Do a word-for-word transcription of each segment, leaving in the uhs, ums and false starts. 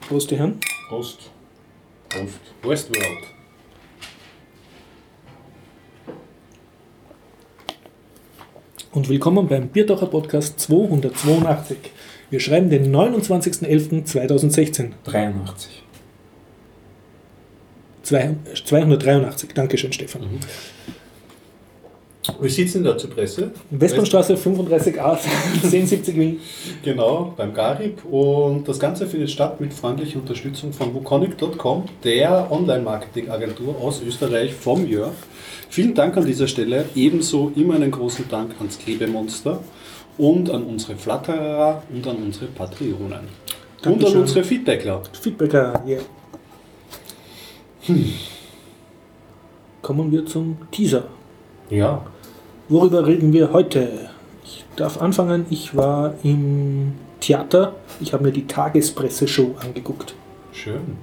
Prost, die Herren. Prost. Prost. Westworld. Und willkommen beim Biertaucher Podcast zweihundertzweiundachtzig. Wir schreiben den neunundzwanzigsten elften zweitausendsechzehn. dreiundachtzig. zweihundertdreiundachtzig. Dankeschön, Stefan. Mhm. Wir sitzen da zur Presse. Westbahnstraße fünfunddreißig a, zehn siebzig Wien. Genau, beim Garib. Und das Ganze findet statt mit freundlicher Unterstützung von wukonic punkt com, der Online-Marketing-Agentur aus Österreich vom Jörg. Vielen Dank an dieser Stelle. Ebenso immer einen großen Dank ans Klebemonster und an unsere Flatterer und an unsere Patreonen. Dankeschön. Und an unsere Feedbackler. Feedbacker, ja. Yeah. Hm. Kommen wir zum Teaser. Ja. Worüber reden wir heute? Ich darf anfangen. Ich war im Theater. Ich habe mir die Tagespresse-Show angeguckt. Schön.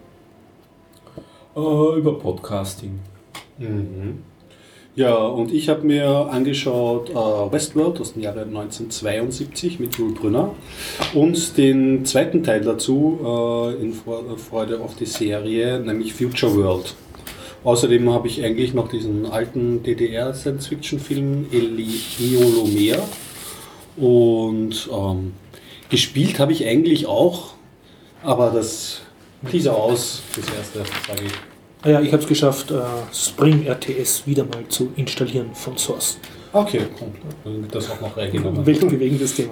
Uh, über Podcasting. Mhm. Ja, und ich habe mir angeschaut uh, Westworld aus dem Jahre neunzehnhundertzweiundsiebzig mit Yul Brynner und den zweiten Teil dazu uh, in Freude auf die Serie, nämlich Future World. Außerdem habe ich eigentlich noch diesen alten D D R-Science-Fiction-Film Eolomea und ähm, gespielt habe ich eigentlich auch, aber das Teaser aus, das erste, sage ich. Ah ja, ich habe es geschafft, uh, Spring R T S wieder mal zu installieren von Source. Okay, cool. Dann wird das auch noch reingenommen. Weltbewegendes Thema.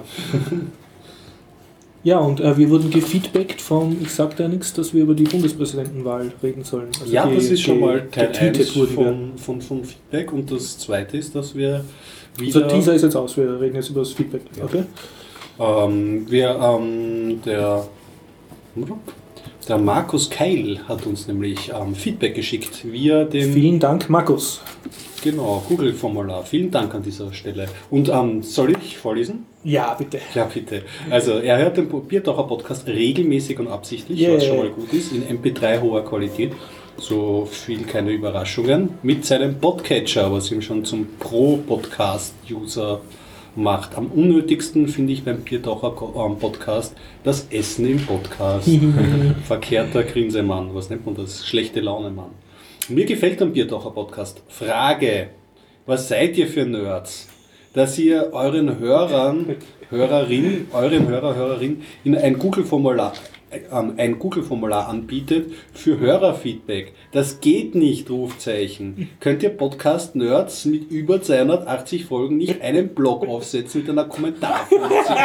Ja, und äh, wir wurden gefeedbackt vom, ich sagte ja nichts, dass wir über die Bundespräsidentenwahl reden sollen. Also ja, die, das ist schon die, mal Teil eins von, von, von, von Feedback und das zweite ist, dass wir wieder... Also Teaser ist jetzt aus, wir reden jetzt über das Feedback. Ja. Okay. Ähm, wir, ähm, der, der Markus Keil hat uns nämlich ähm, Feedback geschickt via dem... Vielen Dank, Markus. Genau, Google-Formular. Vielen Dank an dieser Stelle. Und ähm, soll ich vorlesen? Ja, bitte. Ja, bitte. Also, er hört den Biertaucher-Podcast regelmäßig und absichtlich, yeah. was schon mal gut ist, in M P drei hoher Qualität. So viel keine Überraschungen. Mit seinem Podcatcher, was ihm schon zum Pro-Podcast-User macht. Am unnötigsten finde ich beim Biertaucher-Podcast das Essen im Podcast. Verkehrter Grinsemann. Was nennt man das? Schlechte Laune-Mann. Mir gefällt am Biertaucher-Podcast. Frage: Was seid ihr für Nerds, dass ihr euren Hörern, Hörerin, euren Hörer, Hörerin in ein Google-Formular ähm, ein Google-Formular anbietet für Hörerfeedback? Das geht nicht, Rufzeichen. Könnt ihr Podcast-Nerds mit über zweihundertachtzig Folgen nicht einen Blog aufsetzen mit einer Kommentarfunktion?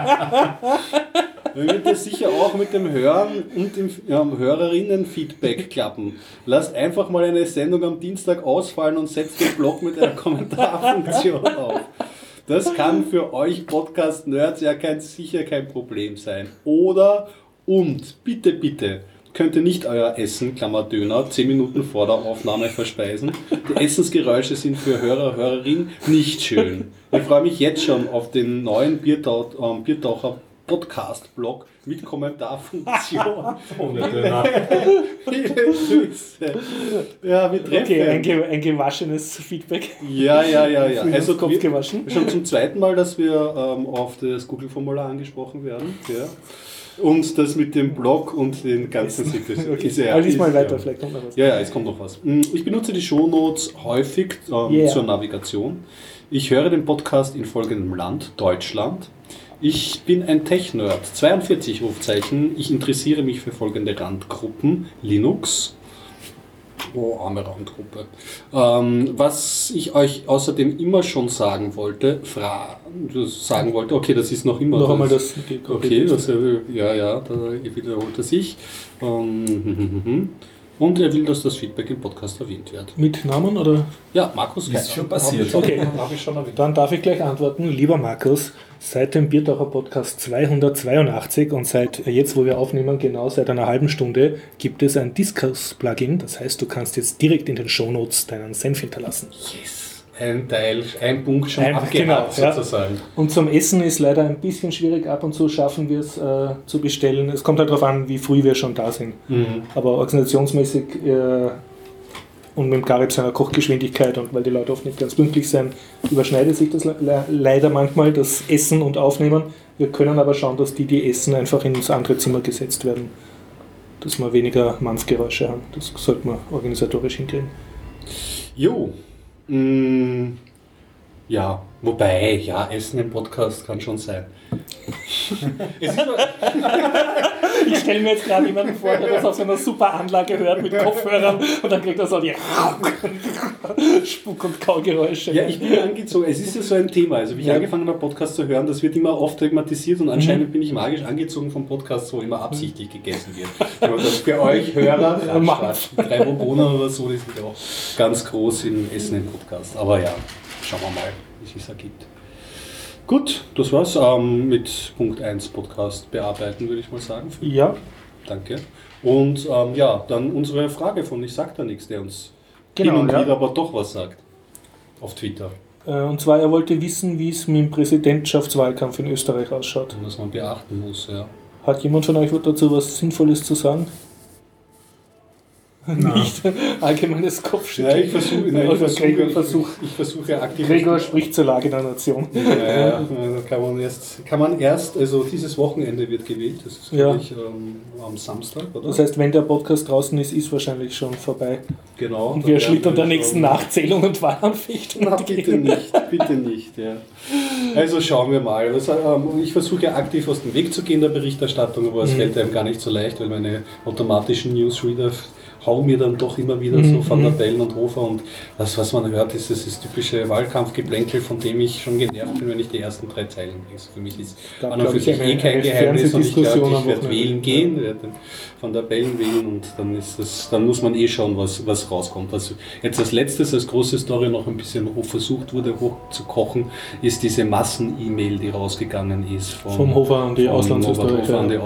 Dann wird das sicher auch mit dem Hören und dem ähm, Hörerinnen-Feedback klappen. Lasst einfach mal eine Sendung am Dienstag ausfallen und setzt den Blog mit einer Kommentarfunktion auf. Das kann für euch Podcast-Nerds ja kein, sicher kein Problem sein. Oder, und, bitte, bitte, könnt ihr nicht euer Essen, Klammer Döner, zehn Minuten vor der Aufnahme verspeisen. Die Essensgeräusche sind für Hörer, Hörerinnen nicht schön. Ich freue mich jetzt schon auf den neuen Biertauch, ähm, Biertaucher Podcast-Blog mit Kommentarfunktion. Ohne Döner. Viele Grüße. Ja, wir treffen. Okay, ein, ge- ein gewaschenes Feedback. Ja, ja, ja, ja. Also Kopf wir, gewaschen. schon zum zweiten Mal, dass wir ähm, auf das Google-Formular angesprochen werden. Ja. Und das mit dem Blog und den ganzen Sites. Okay, ist ja, also diesmal ist, weiter, ja. vielleicht kommt noch was. Ja, ja, es kommt noch was. Ich benutze die Shownotes häufig ähm, Yeah. zur Navigation. Ich höre den Podcast in folgendem Land, Deutschland. Ich bin ein Tech-Nerd, zweiundvierzig Rufzeichen. Ich interessiere mich für folgende Randgruppen. Linux. Oh, arme Randgruppe. Ähm, was ich euch außerdem immer schon sagen wollte, fra- sagen wollte, okay, das ist noch immer... Noch einmal das. Okay, das, ja, ja, da wiederholt er sich. Ähm, Und er will, dass das Feedback im Podcast erwähnt wird. Mit Namen oder? Ja, Markus Ist schon passiert. Okay. Habe ich schon erwähnt. Dann darf ich gleich antworten. Lieber Markus, seit dem Biertaucher Podcast zweihundertzweiundachtzig und seit jetzt, wo wir aufnehmen, genau seit einer halben Stunde, gibt es ein Discuss-Plugin. Das heißt, du kannst jetzt direkt in den Shownotes deinen Senf hinterlassen. Yes. Ein Teil, ein Punkt schon Ein- abgehakt genau, ja. sozusagen. Und zum Essen ist leider ein bisschen schwierig. Ab und zu schaffen wir es äh, zu bestellen. Es kommt halt darauf an, wie früh wir schon da sind. Mhm. Aber organisationsmäßig äh, und mit dem Garib seiner Kochgeschwindigkeit und weil die Leute oft nicht ganz pünktlich sind, überschneidet sich das le leider manchmal, das Essen und Aufnehmen. Wir können aber schauen, dass die, die essen, einfach ins andere Zimmer gesetzt werden dass wir weniger Mampfgeräusche haben. Das sollte man organisatorisch hinkriegen. Jo. Mm, ja, wobei, ja, Essen im Podcast kann schon sein. Es ist Ich stelle mir jetzt gerade jemanden vor, der das auf so einer super Anlage hört mit Kopfhörern und dann kriegt er so die Spuck- und Kaugeräusche. Ja, ich bin angezogen. Es ist ja so ein Thema. Also, wie ich ja. angefangen habe, Podcast zu hören, das wird immer oft thematisiert und anscheinend mhm. bin ich magisch angezogen vom Podcast, wo immer absichtlich gegessen wird. Aber das für euch Hörer, drei Boboner oder so, die sind ja auch ganz groß im Essen im Podcast. Aber ja, schauen wir mal, wie es sich ergibt. Gut, das war's ähm, mit Punkt eins Podcast bearbeiten, würde ich mal sagen. Ja. Danke. Und ähm, ja, dann unsere Frage von Ich sag da nichts, der uns genau, hin und ja. wieder aber doch was sagt. Auf Twitter. Äh, und zwar, er wollte wissen, wie es mit dem Präsidentschaftswahlkampf in Österreich ausschaut. Und was man beachten muss, ja. Hat jemand von euch dazu was Sinnvolles zu sagen? Nicht allgemeines Kopfschütteln. Ja, ich versuche, nein, also ich versuche, Gregor ich, versuch. ich versuche aktiv. Gregor spricht zur Lage der Nation. Ja, ja, da kann man erst, kann man erst, also dieses Wochenende wird gewählt, das ist ja. ich, ähm, am Samstag, oder? Das heißt, wenn der Podcast draußen ist, ist wahrscheinlich schon vorbei. Genau. Und wir schlittern der nächsten Nachzählung und Wahlanfechtung. Na, bitte nicht, bitte nicht, ja. Also schauen wir mal. Also, ähm, ich versuche ja aktiv aus dem Weg zu gehen der Berichterstattung, aber es mhm. fällt einem gar nicht so leicht, weil meine automatischen Newsreader hauen mir dann doch immer wieder mhm. so Van der Bellen und Hofer und das, was man hört, ist das, ist typische Wahlkampfgeplänkel, von dem ich schon genervt bin, wenn ich die ersten drei Zeilen lese. Für mich ist da an und für sich eh kein Geheimnis und ich glaube, ich werde wählen gehen, ja. werde Van der Bellen wählen und dann ist das, dann muss man eh schauen, was, was rauskommt. Also jetzt als letztes, als große Story noch ein bisschen hoch versucht wurde, hochzukochen, ist diese Massen-E-Mail, die rausgegangen ist vom, vom Hofer an die Auslandsösterreicher. An die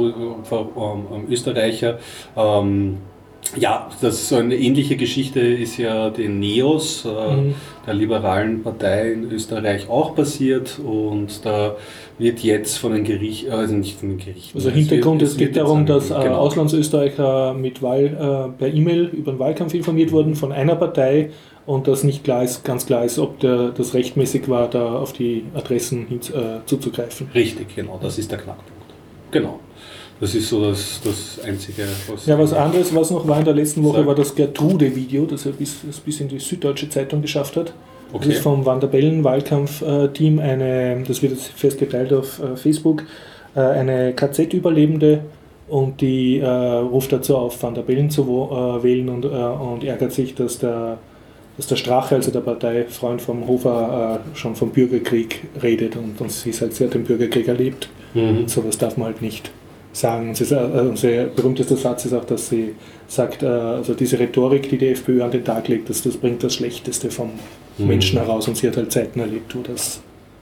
Auslandsösterreicher. Ähm, Ja, das ist so eine ähnliche Geschichte ist ja den NEOS, äh, mhm. der liberalen Partei in Österreich auch passiert und da wird jetzt von den Gerichten, also nicht von den Gerichten. Also Hintergrund, es, es geht darum, dass äh, genau. Auslandsösterreicher mit Wahl, äh, per E-Mail über den Wahlkampf informiert wurden von einer Partei und das nicht klar ist, ganz klar ist, ob der, das rechtmäßig war, da auf die Adressen hin, äh, zuzugreifen. Richtig, genau, das ist der Knackpunkt. Genau. Das ist so das, das Einzige, was... Ja, was anderes, was noch war in der letzten Woche, sagt. war das Gertrude-Video, das er bis, das bis in die Süddeutsche Zeitung geschafft hat. Okay. Das ist vom Van der Bellen-Wahlkampf-Team, eine, das wird jetzt fest geteilt auf äh, Facebook, äh, eine K Z-Überlebende und die äh, ruft dazu auf, Van der Bellen zu wo, äh, wählen und, äh, und ärgert sich, dass der, dass der Strache, also der Parteifreund vom Hofer, äh, schon vom Bürgerkrieg redet und, und sie sagt, sie hat den Bürgerkrieg erlebt. Mhm. Sowas darf man halt nicht sagen. Und sie, äh, unser berühmtester Satz ist auch, dass sie sagt, äh, also diese Rhetorik, die die FPÖ an den Tag legt, dass das bringt das Schlechteste vom mhm. Menschen heraus und sie hat halt Zeiten erlebt, wo das,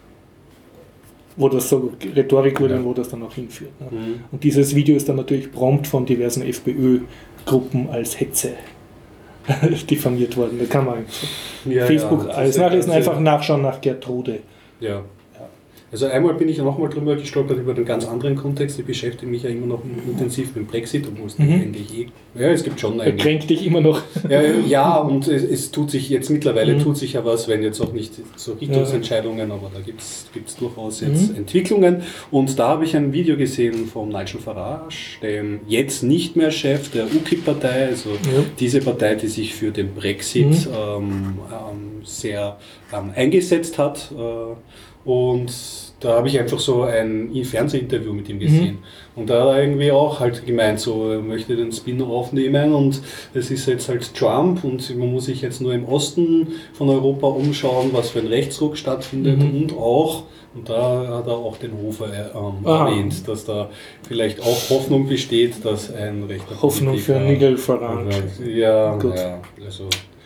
wo das so Rhetorik wurde ja. und wo das dann auch hinführt. Ne? Mhm. Und dieses Video ist dann natürlich prompt von diversen FPÖ-Gruppen als Hetze diffamiert worden. Da kann man ja, Facebook ja, alles nachlesen, einfach nachschauen nach Gertrude. Ja. Also einmal bin ich ja nochmal drüber gestolpert über einen ganz anderen Kontext. Ich beschäftige mich ja immer noch intensiv mit dem Brexit, obwohl es mhm. eigentlich eh... Ja, es gibt schon eigentlich... Er kränkt dich immer noch. Ja, ja und es, es tut sich jetzt mittlerweile, mhm. tut sich ja was, wenn jetzt auch nicht so Richtungsentscheidungen, ja. aber da gibt es durchaus jetzt mhm. Entwicklungen. Und da habe ich ein Video gesehen von Nigel Farage, dem jetzt nicht mehr Chef der U K I P-Partei, also ja. diese Partei, die sich für den Brexit mhm. ähm, ähm, sehr ähm, eingesetzt hat. Äh, Und da habe ich einfach so ein Fernsehinterview mit ihm gesehen. Mhm. Und da hat er irgendwie auch halt gemeint, so, er möchte den Spin aufnehmen und es ist jetzt halt Trump und man muss sich jetzt nur im Osten von Europa umschauen, was für ein Rechtsruck stattfindet mhm. und auch, und da hat er auch den Hofer ähm, erwähnt, dass da vielleicht auch Hoffnung besteht, dass ein rechter Hoffnung Politiker, für Nigel Farage. Ja, Gut. ja, also...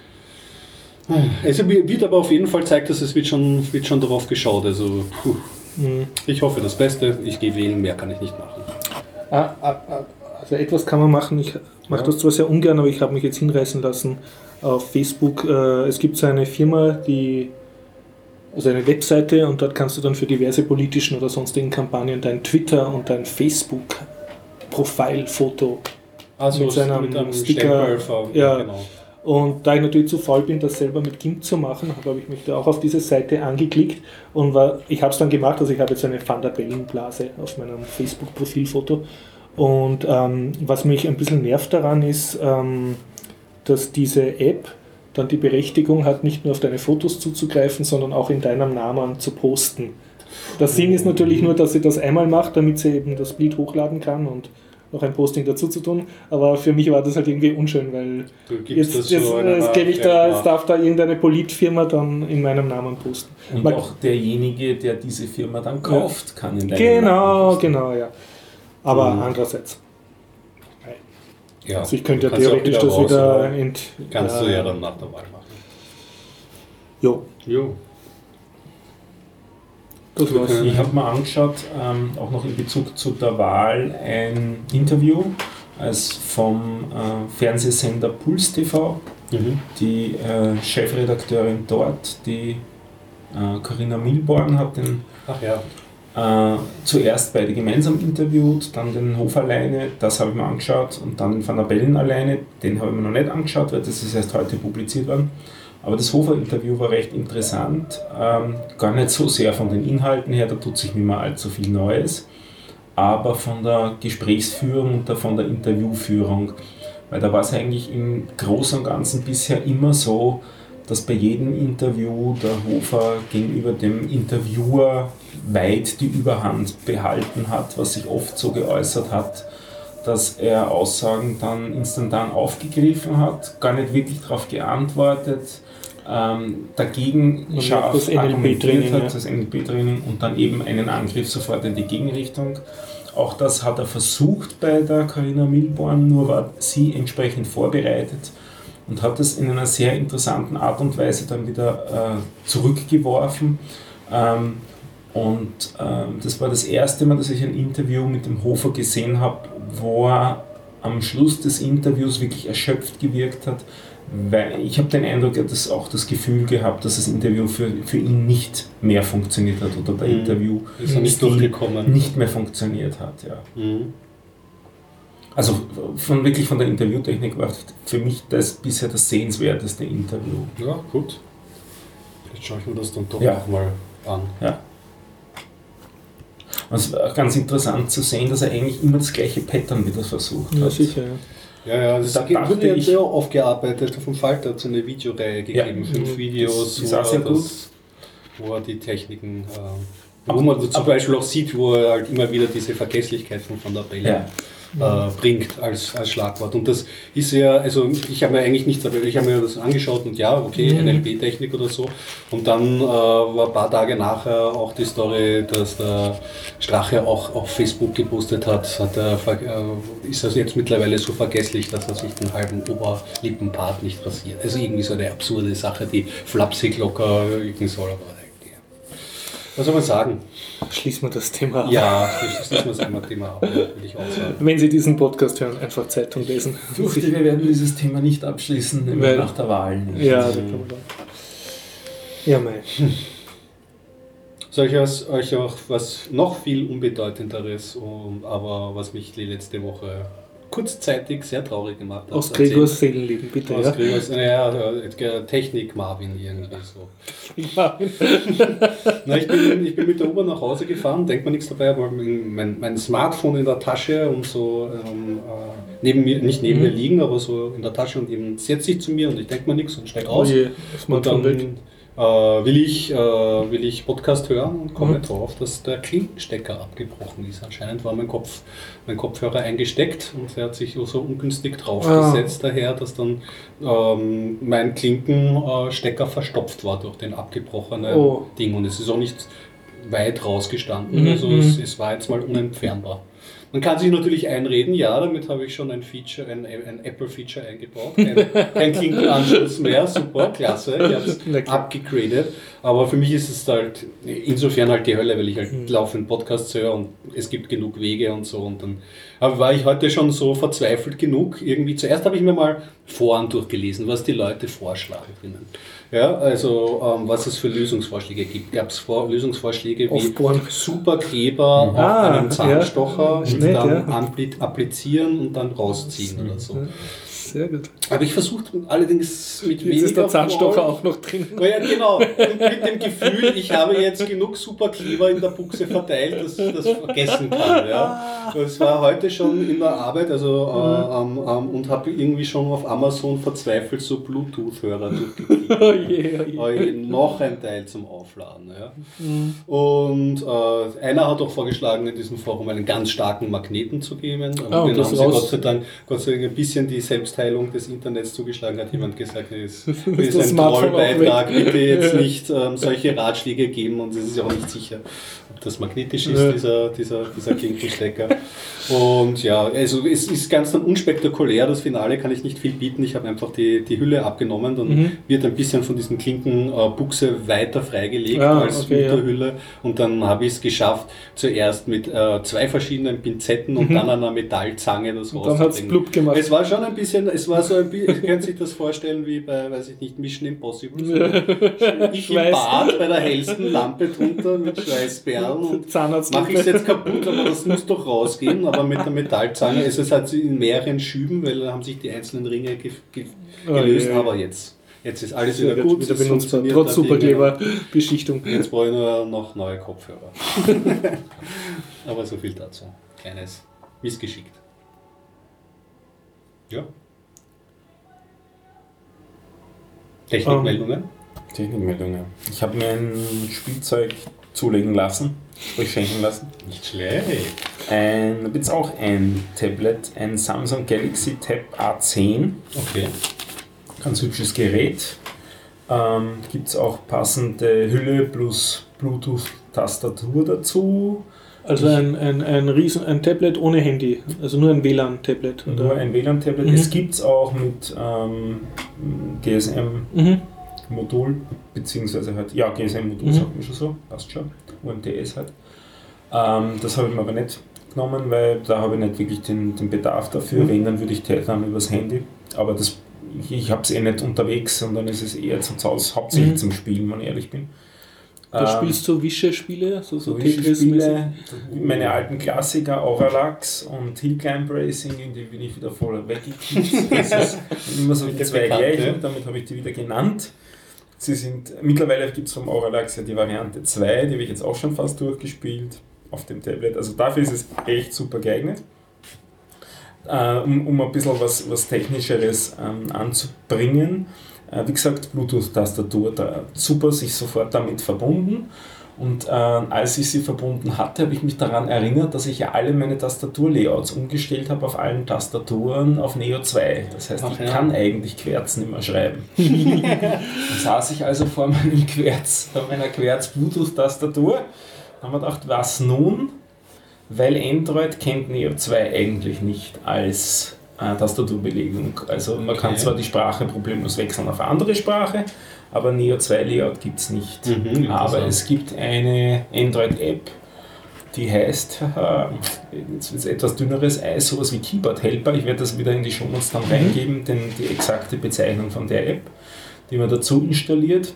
Also wird aber auf jeden Fall zeigt, dass es wird schon, wird schon darauf geschaut. Also puh. Mhm. Ich hoffe das Beste. Ich gehe wählen, mehr kann ich nicht machen. Ah, ah, also etwas kann man machen. Ich mache ja. das zwar sehr ungern, aber ich habe mich jetzt hinreißen lassen auf Facebook. Es gibt so eine Firma, die also eine Webseite und dort kannst du dann für diverse politischen oder sonstigen Kampagnen dein Twitter und dein Facebook-Profilfoto also mit seinem mit einem Sticker. Stempel, ja, genau. Und da ich natürlich zu faul bin, das selber mit GIMP zu machen, habe ich mich da auch auf diese Seite angeklickt und war, ich habe es dann gemacht, also ich habe jetzt eine Van der Bellen-Blase auf meinem Facebook-Profilfoto Und ähm, was mich ein bisschen nervt daran ist, ähm, dass diese App dann die Berechtigung hat, nicht nur auf deine Fotos zuzugreifen, sondern auch in deinem Namen zu posten. Das Sinn ist natürlich nur, dass sie das einmal macht, damit sie eben das Bild hochladen kann und noch ein Posting dazu zu tun, aber für mich war das halt irgendwie unschön, weil jetzt, jetzt, jetzt, jetzt, ich da, jetzt darf da irgendeine Politfirma dann in meinem Namen posten. Und Man, auch derjenige, der diese Firma dann kauft, ja, kann in deinem Genau, Namen posten. genau, ja. Aber mhm. andererseits. Ja, also ich könnte ja theoretisch das wieder ent... Kannst ja. du ja dann nach der Wahl machen. Jo. Jo. Das war's. Ich habe mir angeschaut, ähm, auch noch in Bezug zu der Wahl, ein Interview als vom äh, Fernsehsender Puls T V. Mhm. Die äh, Chefredakteurin dort, die äh, Corinna Milborn, hat den Ach ja. äh, zuerst beide gemeinsam interviewt, dann den Hof alleine, das habe ich mir angeschaut, und dann den Van der Bellen alleine, den habe ich mir noch nicht angeschaut, weil das ist erst heute publiziert worden. Aber das Hofer-Interview war recht interessant, ähm, gar nicht so sehr von den Inhalten her, da tut sich nicht mehr allzu viel Neues, aber von der Gesprächsführung und von der Interviewführung. Weil da war es eigentlich im Großen und Ganzen bisher immer so, dass bei jedem Interview der Hofer gegenüber dem Interviewer weit die Überhand behalten hat, was sich oft so geäußert hat, dass er Aussagen dann instantan aufgegriffen hat, gar nicht wirklich darauf geantwortet, ähm, dagegen und scharf das argumentiert hat, ja. das N L P-Training, und dann eben einen Angriff sofort in die Gegenrichtung. Auch das hat er versucht bei der Corinna Milborn, nur war sie entsprechend vorbereitet und hat es in einer sehr interessanten Art und Weise dann wieder äh, zurückgeworfen. Ähm, und ähm, das war das erste Mal, dass ich ein Interview mit dem Hofer gesehen habe, wo er am Schluss des Interviews wirklich erschöpft gewirkt hat, weil ich habe den Eindruck, er hat das auch das Gefühl gehabt, dass das Interview für, für ihn nicht mehr funktioniert hat oder der mhm. Interview ist nicht, durchgekommen. nicht mehr funktioniert hat. Ja. Mhm. Also von, wirklich von der Interviewtechnik war für mich das bisher das sehenswerteste Interview. Ja, gut. Vielleicht schaue ich mir das dann doch ja. nochmal an. Ja. Und es war ganz interessant zu sehen, dass er eigentlich immer das gleiche Pattern wieder versucht ja, hat. Sicher, ja. Ja, ja, das da wurde ja sehr aufgearbeitet. Vom Falter hat es eine Videoreihe gegeben, ja. fünf Videos, das, das wo, er das, wo er die Techniken, äh, wo man zum Beispiel auch sieht, wo er halt immer wieder diese Vergesslichkeit von Van der Bellen ja. äh, bringt als, als Schlagwort. Und das ist ja, also ich habe mir eigentlich nichts, aber ich habe mir das angeschaut und ja, okay, mhm. N L P-Technik oder so. Und dann äh, war ein paar Tage nachher auch die Story, dass der Strache auch auf Facebook gepostet hat, hat er, äh, ist das jetzt mittlerweile so vergesslich, dass er sich den halben Oberlippenpart nicht rasiert. Also irgendwie so eine absurde Sache, die flapsig locker wirken soll. Aber was soll man sagen? Schließen wir das Thema ab. Ja, schließen wir das einmal Thema ab, würde ich auch sagen. Wenn Sie diesen Podcast hören, einfach Zeitung lesen. Ich fürchte, wir werden dieses Thema nicht abschließen, Weil, nach der Wahl. Nicht. Ja, da kann man dann. Ja, mei. Hm. Soll ich euch auch was noch viel Unbedeutenderes, aber was mich die letzte Woche kurzzeitig sehr traurig gemacht hat. Aus Gregors Seelenleben, bitte. Aus ja. Gregors, naja, Technik Marvin irgendwie so. Marvin. Na, ich, bin, ich bin mit der U-Bahn nach Hause gefahren, denkt man nichts dabei, aber mein, mein Smartphone in der Tasche und so ähm, äh, neben mir, nicht neben mhm. mir liegen, aber so in der Tasche, und eben setzt sich zu mir und ich denke mir nichts und steige aus. Oh je, und dann äh, will, ich, äh, will ich Podcast hören und komme mhm. drauf, dass der Klinkenstecker abgebrochen ist. Anscheinend war mein, Kopf, mein Kopfhörer eingesteckt und er hat sich so ungünstig draufgesetzt, ah. daher, dass dann ähm, mein Klinkenstecker verstopft war durch den abgebrochenen oh. Ding, und es ist auch nicht weit rausgestanden, mhm. also es, es war jetzt mal unentfernbar. Man kann sich natürlich einreden, ja, damit habe ich schon ein Feature, ein, ein Apple-Feature eingebaut, kein, kein Klinkenanschluss mehr, super, klasse, ich habe es abgegradet, aber für mich ist es halt insofern halt die Hölle, weil ich halt mhm. laufend Podcasts höre und es gibt genug Wege und so, und dann aber war ich heute schon so verzweifelt genug, irgendwie, zuerst habe ich mir mal Foren durchgelesen, was die Leute vorschlagen können. Ja, also ähm, was es für Lösungsvorschläge gibt. Gab es Vor- Lösungsvorschläge wie Superkleber mhm. auf ah, einem Zahnstocher ja. und Nett, dann ja. applizieren und dann rausziehen oder so. sehr gut. Aber ich versucht allerdings mit Jetzt weniger ist der Zahnstocher Freude. auch noch drin. Oh ja, genau. Und mit dem Gefühl, ich habe jetzt genug Superkleber in der Buchse verteilt, dass ich das vergessen kann. Ja. Das war heute schon in der Arbeit, also äh, ähm, ähm, und habe irgendwie schon auf Amazon verzweifelt so Bluetooth-Hörer durchgeklickt. Oh je, oh je. Äh, noch ein Teil zum Aufladen. Ja. Mhm. Und äh, einer hat auch vorgeschlagen, in diesem Forum einen ganz starken Magneten zu geben. Ah, den haben sie raus. Gott sei Dank, Gott sei Dank ein bisschen die Selbstheilung des Internets zugeschlagen, hat jemand gesagt, das ist, das ist das ein Smartphone Trollbeitrag, auch weg. bitte jetzt nicht ähm, solche Ratschläge geben, und es ist ja auch nicht sicher, ob das magnetisch ist, Ja. dieser, dieser, dieser Klinkenstecker. Und ja, also es ist ganz dann unspektakulär, das Finale kann ich nicht viel bieten, ich habe einfach die, die Hülle abgenommen, dann mhm. wird ein bisschen von diesen Klinkenbuchse äh, weiter freigelegt ah, als okay, Unterhülle, ja. Und dann habe ich es geschafft, zuerst mit äh, zwei verschiedenen Pinzetten und mhm. dann einer Metallzange das rauszubringen. Dann hat es blub gemacht. Es war schon ein bisschen, es war so ein bisschen, ihr könnt sich das vorstellen wie bei, weiß ich nicht, Mission Impossible. So. Ich im Bad bei der hellsten Lampe drunter mit Schweißperlen und mache ich es jetzt kaputt, aber das muss doch rausgehen, aber mit der Metallzange, also es hat sie in mehreren Schüben, weil da haben sich die einzelnen Ringe ge ge gelöst, oh, yeah. aber jetzt, jetzt ist alles wieder gut. Wieder benutzbar, trotz Superkleber-Beschichtung. Jetzt brauche ich nur noch neue Kopfhörer. Aber so viel dazu. Kleines Missgeschickt. Ja. Technikmeldungen? Technikmeldungen. Ich habe mir ein Spielzeug zulegen lassen, euch schenken lassen. Nicht schlecht. Ein, da gibt es auch ein Tablet, ein Samsung Galaxy Tab A zehn. Okay. Ganz hübsches Gerät. Ähm, gibt es auch passende Hülle plus Bluetooth-Tastatur dazu. Also ein, ein, ein, Riesen, ein Tablet ohne Handy, also nur ein W L A N-Tablet. Nur ein W L A N-Tablet. Mhm. Es gibt es auch mit ähm, G S M-Modul, mhm. beziehungsweise halt, ja, G S M-Modul, mhm. sagt man schon so, passt schon, U M T S halt. Ähm, das habe ich mir aber nicht genommen, weil da habe ich nicht wirklich den, den Bedarf dafür. Mhm. Wenn, dann würde ich dann übers Handy. Aber das, ich, ich habe es eh nicht unterwegs, sondern es ist eher zum Haus, hauptsächlich mhm. zum Spielen, wenn ich ehrlich bin. Du ähm, spielst so Wische-Spiele? So, so, so Wische-Spiele, meine alten Klassiker, Auralax und Hill Climb Racing, in die bin ich wieder voll weggekippt. Das ist immer so die zwei gleichen, damit habe ich die wieder genannt. Sie sind, mittlerweile gibt es vom Auralax ja die Variante zwei, die habe ich jetzt auch schon fast durchgespielt auf dem Tablet. Also dafür ist es echt super geeignet. Äh, um, um ein bisschen was, was Technischeres ähm, anzubringen. Wie gesagt, Bluetooth-Tastatur, da super, sich sofort damit verbunden. Und äh, als ich sie verbunden hatte, habe ich mich daran erinnert, dass ich ja alle meine Tastaturlayouts umgestellt habe auf allen Tastaturen auf Neo zwei. Das heißt, Ach, ich ja. kann eigentlich Querzen immer schreiben. Dann saß ich also vor meinem Querz, vor meiner Querz-Bluetooth-Tastatur und habe mir gedacht, was nun? Weil Android kennt Neo zwei eigentlich nicht als Äh, Tastaturbelegung. Also man okay. kann zwar die Sprache problemlos wechseln auf eine andere Sprache, aber Neo zwei Layout gibt es nicht. Mhm, aber es gibt eine Android-App, die heißt, äh, jetzt wird es etwas dünneres Eis, sowas wie Keyboard Helper. Ich werde das wieder in die Shownotes dann reingeben, denn die exakte Bezeichnung von der App, die man dazu installiert.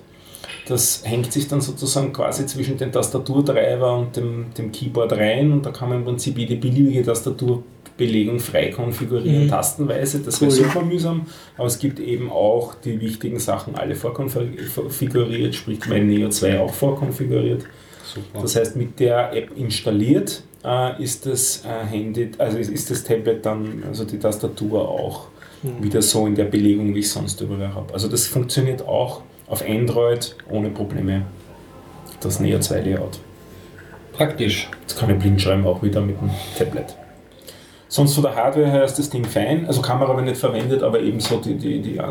Das hängt sich dann sozusagen quasi zwischen den Tastaturdreiber und dem, dem Keyboard rein, und da kann man im Prinzip jede beliebige Tastaturbelegung frei konfigurieren, mhm. tastenweise. Das wäre cool. super mühsam, aber es gibt eben auch die wichtigen Sachen alle vorkonfiguriert, sprich mein Neo zwei auch vorkonfiguriert. Super. Das heißt, mit der App installiert äh, ist, das, äh, Handy, also ist das Tablet dann, also die Tastatur auch mhm. wieder so in der Belegung, wie ich sonst überall habe. Also das funktioniert auch auf Android ohne Probleme, das Neo zwei Layout. Praktisch. Jetzt kann ich blind schreiben, auch wieder mit dem Tablet. Sonst von der Hardware her ist das Ding fein, also Kamera habe ich nicht verwendet, aber ebenso die, die, die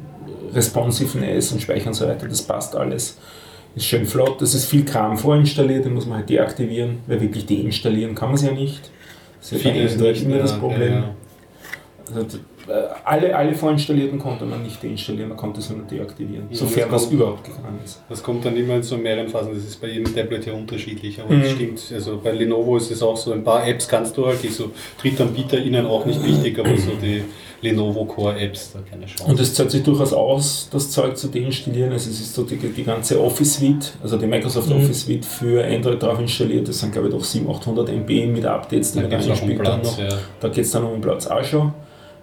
Responsiveness und Speicher und so weiter, das passt alles. Ist schön flott, das ist viel Kram vorinstalliert, den muss man halt deaktivieren, weil wirklich deinstallieren kann man es ja nicht. Das ist ja bei Android immer das Problem. Ja, ja. Also, Alle, alle vorinstallierten konnte man nicht deinstallieren, man konnte es nur deaktivieren, ja, sofern was überhaupt gegangen ist. Das kommt dann immer in so mehreren Phasen, das ist bei jedem Tablet ja unterschiedlich, aber mhm. das stimmt, also bei Lenovo ist es auch so, ein paar Apps kannst du halt, die so DrittanbieterInnen auch nicht wichtig, aber so die Lenovo Core Apps, da keine Chance. Und es zahlt sich durchaus aus, das Zeug zu deinstallieren, also es ist so die, die ganze Office Suite, also die Microsoft mhm. Office Suite für Android drauf installiert, das sind glaube ich doch siebenhundert, achthundert M B mit Updates, die man dann spielt dann noch, ja. Da geht es dann um den Platz auch schon.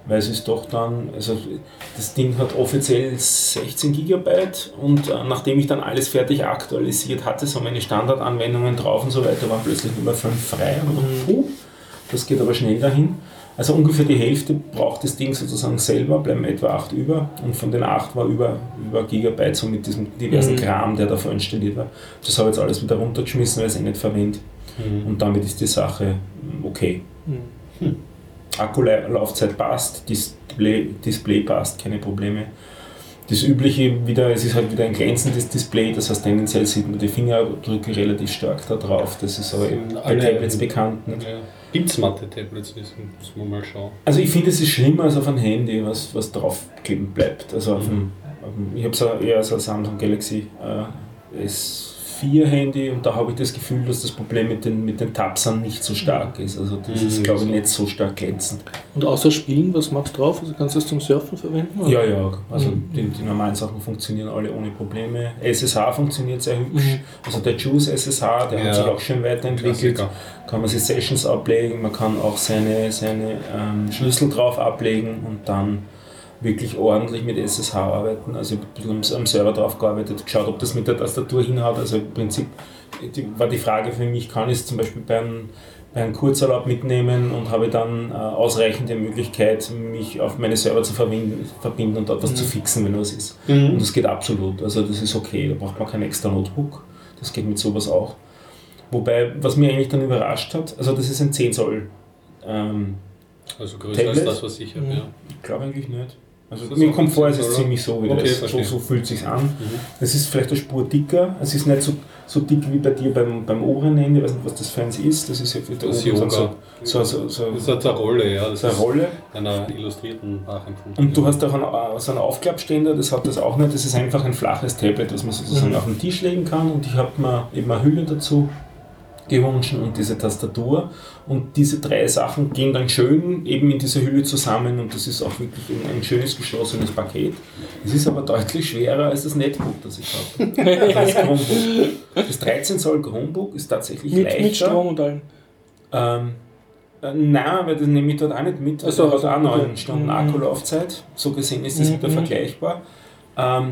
weil es ist doch dann, also das Ding hat offiziell sechzehn Gigabyte und äh, nachdem ich dann alles fertig aktualisiert hatte, so meine Standardanwendungen drauf und so weiter, waren plötzlich nur fünf frei und mhm. puh, das geht aber schnell dahin. Also ungefähr die Hälfte braucht das Ding sozusagen selber, bleiben etwa acht über und von den acht war über, über Gigabyte so mit diesem diversen mhm. Kram, der da vorinstalliert war. Das habe ich jetzt alles wieder runtergeschmissen, weil ich es eh nicht verwende mhm. und damit ist die Sache okay. Mhm. Hm. Akkulaufzeit passt, Display, Display passt, keine Probleme. Das Übliche wieder, es ist halt wieder ein glänzendes Display, das heißt tendenziell sieht man die Fingerabdrücke relativ stark da drauf, das ist aber eben bei Tablets bekannt. Nicht? Ja. Gibt es Mathe-Tablets, muss man mal schauen. Also ich finde, es ist schlimmer als auf ein Handy, was, was draufkleben bleibt. Also auf dem, auf dem, ich habe so eher so ein Samsung Galaxy äh, S vier Handy und da habe ich das Gefühl, dass das Problem mit den, mit den Tapsern nicht so stark ist. Also das mhm. ist, glaube ich, nicht so stark glänzend. Und außer Spielen, was machst du drauf? Also kannst du das zum Surfen verwenden? Oder? Ja, ja. Also mhm. die, die normalen Sachen funktionieren alle ohne Probleme. S S H funktioniert sehr hübsch. Mhm. Also der Juice S S H, der ja. hat sich auch schön weiterentwickelt. Klassiker. Kann man sich Sessions ablegen, man kann auch seine, seine ähm, Schlüssel drauf ablegen und dann wirklich ordentlich mit S S H arbeiten. Also ich habe ein bisschen am Server drauf gearbeitet, geschaut, ob das mit der Tastatur hinhaut. Also im Prinzip die, war die Frage für mich, kann ich es zum Beispiel beim, beim Kurzurlaub mitnehmen und habe dann äh, ausreichende Möglichkeit, mich auf meine Server zu verbinden, verbinden und dort was mhm. zu fixen, wenn was ist. Mhm. Und das geht absolut. Also das ist okay, da braucht man kein extra Notebook. Das geht mit sowas auch. Wobei, was mich eigentlich dann überrascht hat, also das ist ein zehn Zoll ähm, also größer Tablet. Als das, was ich habe, ja. Ich glaube eigentlich nicht. Also mir kommt vor, es ist ziemlich so, wie okay, das, so, so fühlt es sich an. Es mhm. ist vielleicht eine Spur dicker, es ist nicht so, so dick wie bei dir beim, beim oberen Ende, ich weiß nicht, was das für eins ist, das ist ja für der das oben so, so, so, so, das ist eine Rolle, ja, das so eine Rolle. Einer illustrierten nachempfunden. Und du hast auch einen, so einen Aufklappständer, das hat das auch nicht, das ist einfach ein flaches Tablet, das man sozusagen mhm. auf den Tisch legen kann und ich habe mir eben eine Hülle dazu gewünscht und diese Tastatur und diese drei Sachen gehen dann schön eben in dieser Hülle zusammen und das ist auch wirklich ein schönes geschlossenes Paket. Es ist aber deutlich schwerer als das Netbook, das ich habe. Das Chromebook. Das dreizehn Zoll Chromebook ist tatsächlich mit, leichter. Mit Strom und allem? Ähm, äh, nein, weil das nehme ich dort auch nicht mit. Also also, hat auch neun Stunden Akkulaufzeit. So gesehen ist das mhm. wieder vergleichbar. Ähm,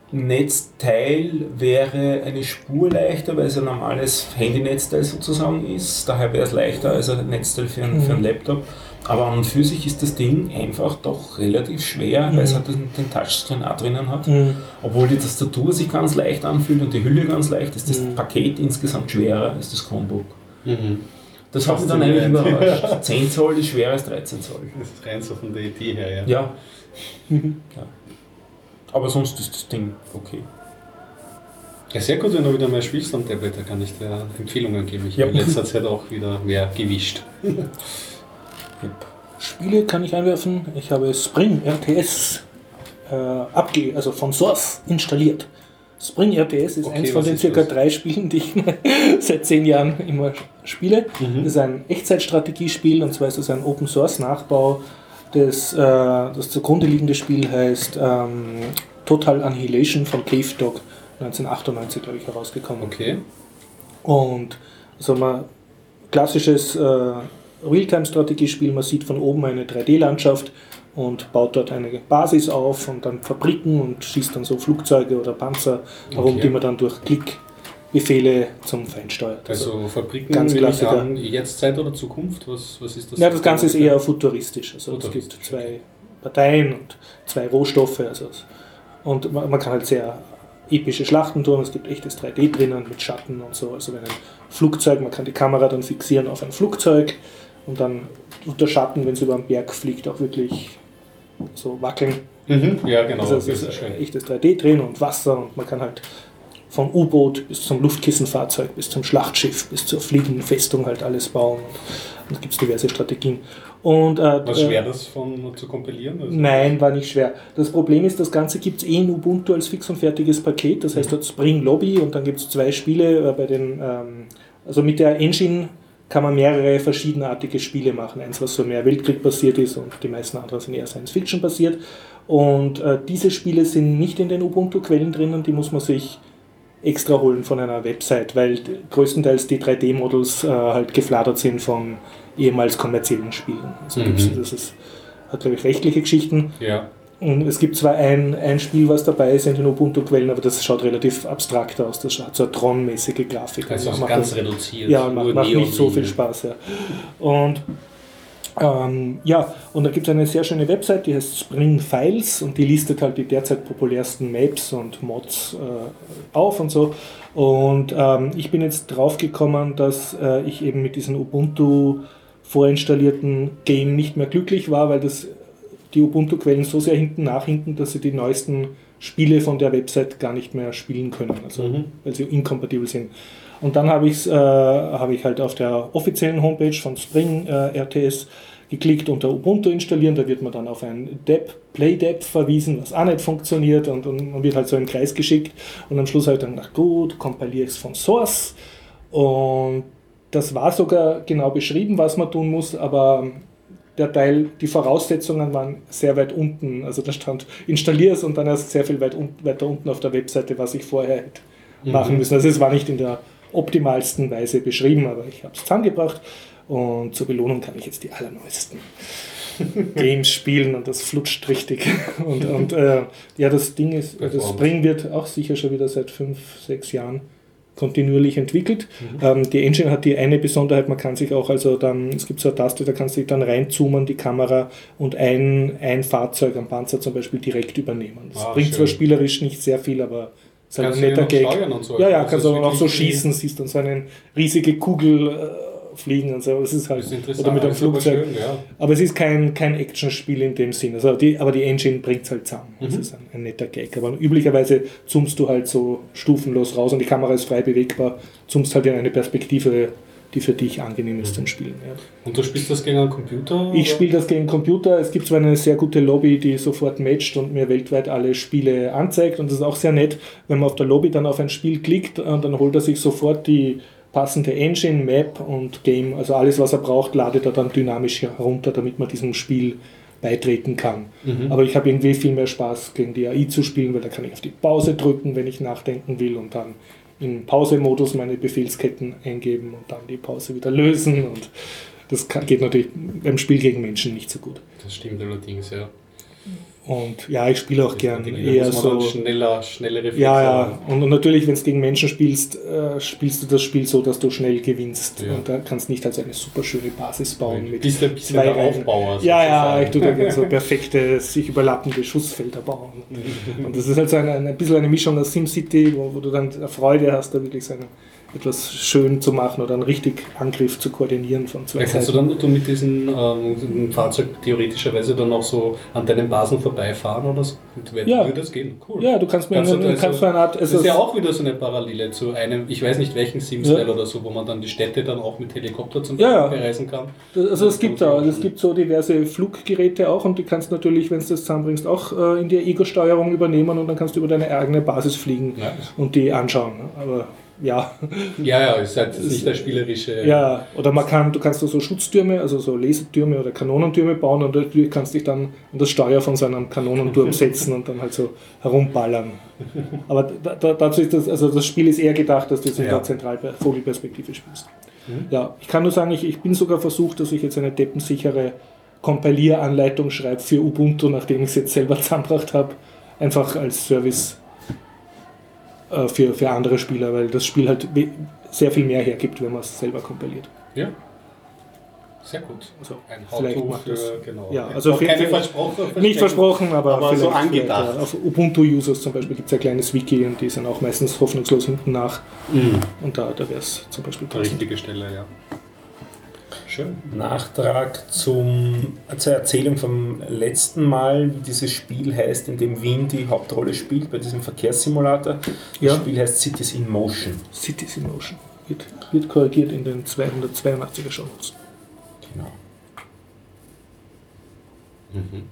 Netzteil wäre eine Spur leichter, weil es ein normales Handynetzteil sozusagen ist. Daher wäre es leichter als ein Netzteil für einen, mhm. für einen Laptop. Aber an und für sich ist das Ding einfach doch relativ schwer, mhm. weil es halt den, den Touchscreen auch drinnen hat. Mhm. Obwohl die Tastatur sich ganz leicht anfühlt und die Hülle ganz leicht, ist das mhm. Paket insgesamt schwerer als das Chromebook. Mhm. Das hat mich dann eigentlich überrascht. zehn Zoll ist schwerer als dreizehn Zoll. Das ist rein so von der Idee her, ja. Ja. Mhm. ja. Aber sonst ist das Ding okay. Ja, sehr gut, wenn du wieder mal spielst am Tablet, da kann ich dir Empfehlungen geben. Ich ja. habe in letzter Zeit auch wieder mehr gewischt. Yep. Spiele kann ich einwerfen. Ich habe Spring R T S äh, abge also von Source installiert. Spring R T S ist okay, eins von den circa das? drei Spielen, die ich seit zehn Jahren immer spiele. Mhm. Das ist ein Echtzeitstrategiespiel und zwar ist das ein Open Source Nachbau. Das, äh, das zugrunde liegende Spiel heißt ähm, Total Annihilation von Cave Dog, neunzehnhundertachtundneunzig, glaube ich, herausgekommen. Okay. Und also man klassisches äh, Realtime-Strategiespiel, man sieht von oben eine drei D-Landschaft und baut dort eine Basis auf und dann Fabriken und schießt dann so Flugzeuge oder Panzer herum, okay. die man dann durch Klickbefehle zum Feind steuert. Also, also Fabriken, ganz Klassiker. Jetzt Zeit oder Zukunft? Was, was ist das? Ja, das Ganze ist eher futuristisch. Also futuristisch. Es gibt zwei Parteien und zwei Rohstoffe. Also und man, man kann halt sehr epische Schlachten tun. Es gibt echtes drei D drinnen mit Schatten und so. Also wenn ein Flugzeug, man kann die Kamera dann fixieren auf ein Flugzeug und dann unter Schatten, wenn es über einen Berg fliegt, auch wirklich so wackeln. Mhm. Ja, genau. Also es ist schön. Echtes drei D drin und Wasser und man kann halt vom U-Boot bis zum Luftkissenfahrzeug, bis zum Schlachtschiff, bis zur fliegenden Festung halt alles bauen. Und da gibt es diverse Strategien. Und, äh, war schwer, das von, zu kompilieren? Also nein, war nicht schwer. Das Problem ist, das Ganze gibt es eh in Ubuntu als fix und fertiges Paket. Das heißt, dort Spring Lobby und dann gibt es zwei Spiele. Äh, bei den, ähm, also mit der Engine kann man mehrere verschiedenartige Spiele machen. Eins, was so mehr Weltkrieg basiert ist und die meisten anderen sind eher Science Fiction basiert. Und äh, diese Spiele sind nicht in den Ubuntu-Quellen drinnen, die muss man sich extra holen von einer Website, weil größtenteils die drei D-Models äh, halt gefladert sind von ehemals kommerziellen Spielen. Also mhm. das ist hat glaube ich rechtliche Geschichten. Ja. Und es gibt zwar ein, ein Spiel, was dabei ist in den Ubuntu-Quellen, aber das schaut relativ abstrakt aus. Das hat so eine Tron-mäßige Grafik. Also, also ganz das, reduziert. Ja, macht, macht nicht so viel Spaß. Ja. Und ähm, ja, und da gibt es eine sehr schöne Website, die heißt Spring Files und die listet halt die derzeit populärsten Maps und Mods äh, auf und so. Und ähm, ich bin jetzt drauf gekommen, dass äh, ich eben mit diesem Ubuntu vorinstallierten Game nicht mehr glücklich war, weil das die Ubuntu-Quellen so sehr hinten nachhinken, dass sie die neuesten Spiele von der Website gar nicht mehr spielen können, also mhm. weil sie inkompatibel sind. Und dann habe äh, hab ich halt auf der offiziellen Homepage von Spring äh, R T S geklickt, unter Ubuntu installieren, da wird man dann auf ein Dep, Play-Dep verwiesen, was auch nicht funktioniert und, und man wird halt so im Kreis geschickt und am Schluss halt dann, ach gut, kompiliere ich es von Source und das war sogar genau beschrieben, was man tun muss, aber der Teil, die Voraussetzungen waren sehr weit unten. Also da stand, installiere es und dann erst sehr viel weit un- weiter unten auf der Webseite, was ich vorher hätte mhm. machen müssen. Also es war nicht in der optimalsten Weise beschrieben, aber ich habe es zusammengebracht und zur Belohnung kann ich jetzt die allerneuesten Games spielen und das flutscht richtig. Und, und äh, ja, das Ding ist, das Spring wird auch sicher schon wieder seit fünf, sechs Jahren kontinuierlich entwickelt. Mhm. Ähm, die Engine hat die eine Besonderheit, man kann sich auch, also dann, es gibt so eine Taste, da kannst du dich dann reinzoomen, die Kamera, und ein, ein Fahrzeug am Panzer zum Beispiel direkt übernehmen. Das ah, bringt schön. Zwar spielerisch nicht sehr viel, aber es ist halt ein netter Gag. Und so. Ja, ja, kannst du auch so schießen, siehst dann so eine riesige Kugel äh, fliegen und so. Das ist halt, das ist oder mit einem Flugzeug. Aber, schön, ja. aber es ist kein, kein Actionspiel in dem Sinn. Also die, aber die Engine bringt es halt zusammen. Das mhm. ist ein, ein netter Gag. Aber üblicherweise zoomst du halt so stufenlos raus und die Kamera ist frei bewegbar, zoomst halt in eine Perspektive, die für dich angenehm ist zum Spielen. Ja. Und du spielst das gegen einen Computer? Ich spiele das gegen Computer. Es gibt zwar eine sehr gute Lobby, die sofort matcht und mir weltweit alle Spiele anzeigt, und das ist auch sehr nett, wenn man auf der Lobby dann auf ein Spiel klickt, und dann holt er sich sofort die passende Engine, Map und Game, also alles, was er braucht, ladet er dann dynamisch herunter, damit man diesem Spiel beitreten kann. Mhm. Aber ich habe irgendwie viel mehr Spaß, gegen die A I zu spielen, weil da kann ich auf die Pause drücken, wenn ich nachdenken will, und dann im Pause-Modus meine Befehlsketten eingeben und dann die Pause wieder lösen, und das kann, geht natürlich beim Spiel gegen Menschen nicht so gut. Das stimmt allerdings, ja. Und ja, ich spiele auch gern eher so schneller, schnelle Reflexe. Ja, ja. Und, und natürlich, wenn du gegen Menschen spielst, äh, spielst du das Spiel so, dass du schnell gewinnst. Ja. Und da kannst du nicht also eine super schöne Basis bauen. Mit bist ein bisschen der Aufbauer. Ja, ja, ich tue da gerne so perfekte, sich überlappende Schussfelder bauen. Und das ist halt so ein, ein bisschen eine Mischung aus SimCity, wo, wo du dann Freude hast, da wirklich so eine, etwas schön zu machen oder einen richtig Angriff zu koordinieren von zwei ja, kannst Seiten. Du dann du mit diesem ähm, Fahrzeug theoretischerweise dann auch so an deinen Basen vorbeifahren oder so? Und ja. Würde das gehen? Cool. Ja, du kannst mir kannst eine, also, kannst eine Art... Das ist ja auch wieder so eine Parallele zu einem, ich weiß nicht welchen Sim-Style ja. oder so, wo man dann die Städte dann auch mit Helikopter zum Beispiel ja, ja. bereisen kann. Also es gibt da, es gibt so diverse Fluggeräte auch, und die kannst natürlich, wenn du das zusammenbringst, auch äh, in die Ego-Steuerung übernehmen, und dann kannst du über deine eigene Basis fliegen ja. und die anschauen. Aber ja. Ja, ja, ist halt nicht der spielerische... Ja, oder man kann, du kannst so Schutztürme, also so Lasertürme oder Kanonentürme bauen, und du kannst dich dann an das Steuer von so einem Kanonenturm setzen und dann halt so herumballern. Aber da, da, dazu ist das, also das Spiel ist eher gedacht, dass du jetzt in ja. der Zentralvogelperspektive spielst. Mhm. Ja, ich kann nur sagen, ich, ich bin sogar versucht, dass ich jetzt eine deppensichere Kompilieranleitung schreibe für Ubuntu, nachdem ich es jetzt selber zusammengebracht habe, einfach als Service Für, für andere Spieler, weil das Spiel halt sehr viel mehr hergibt, wenn man es selber kompiliert. Ja, sehr gut. Also ein vielleicht macht für, das. Genau. Ja, also für, keine für, versprochen, nicht versprochen, aber, aber vielleicht so angedacht. Vielleicht, ja. Auf Ubuntu-Users zum Beispiel gibt es ein kleines Wiki, und die sind auch meistens hoffnungslos hinten nach. Mhm. Und da, da wäre es zum Beispiel die richtige Stelle, ja. Schön. Nachtrag zum, zur Erzählung vom letzten Mal, wie dieses Spiel heißt, in dem Wien die Hauptrolle spielt, bei diesem Verkehrssimulator. Das ja. Spiel heißt Cities in Motion. Cities in Motion. Wird, wird korrigiert in den zweihundertzweiundachtziger Shownotes. Genau. Mhm.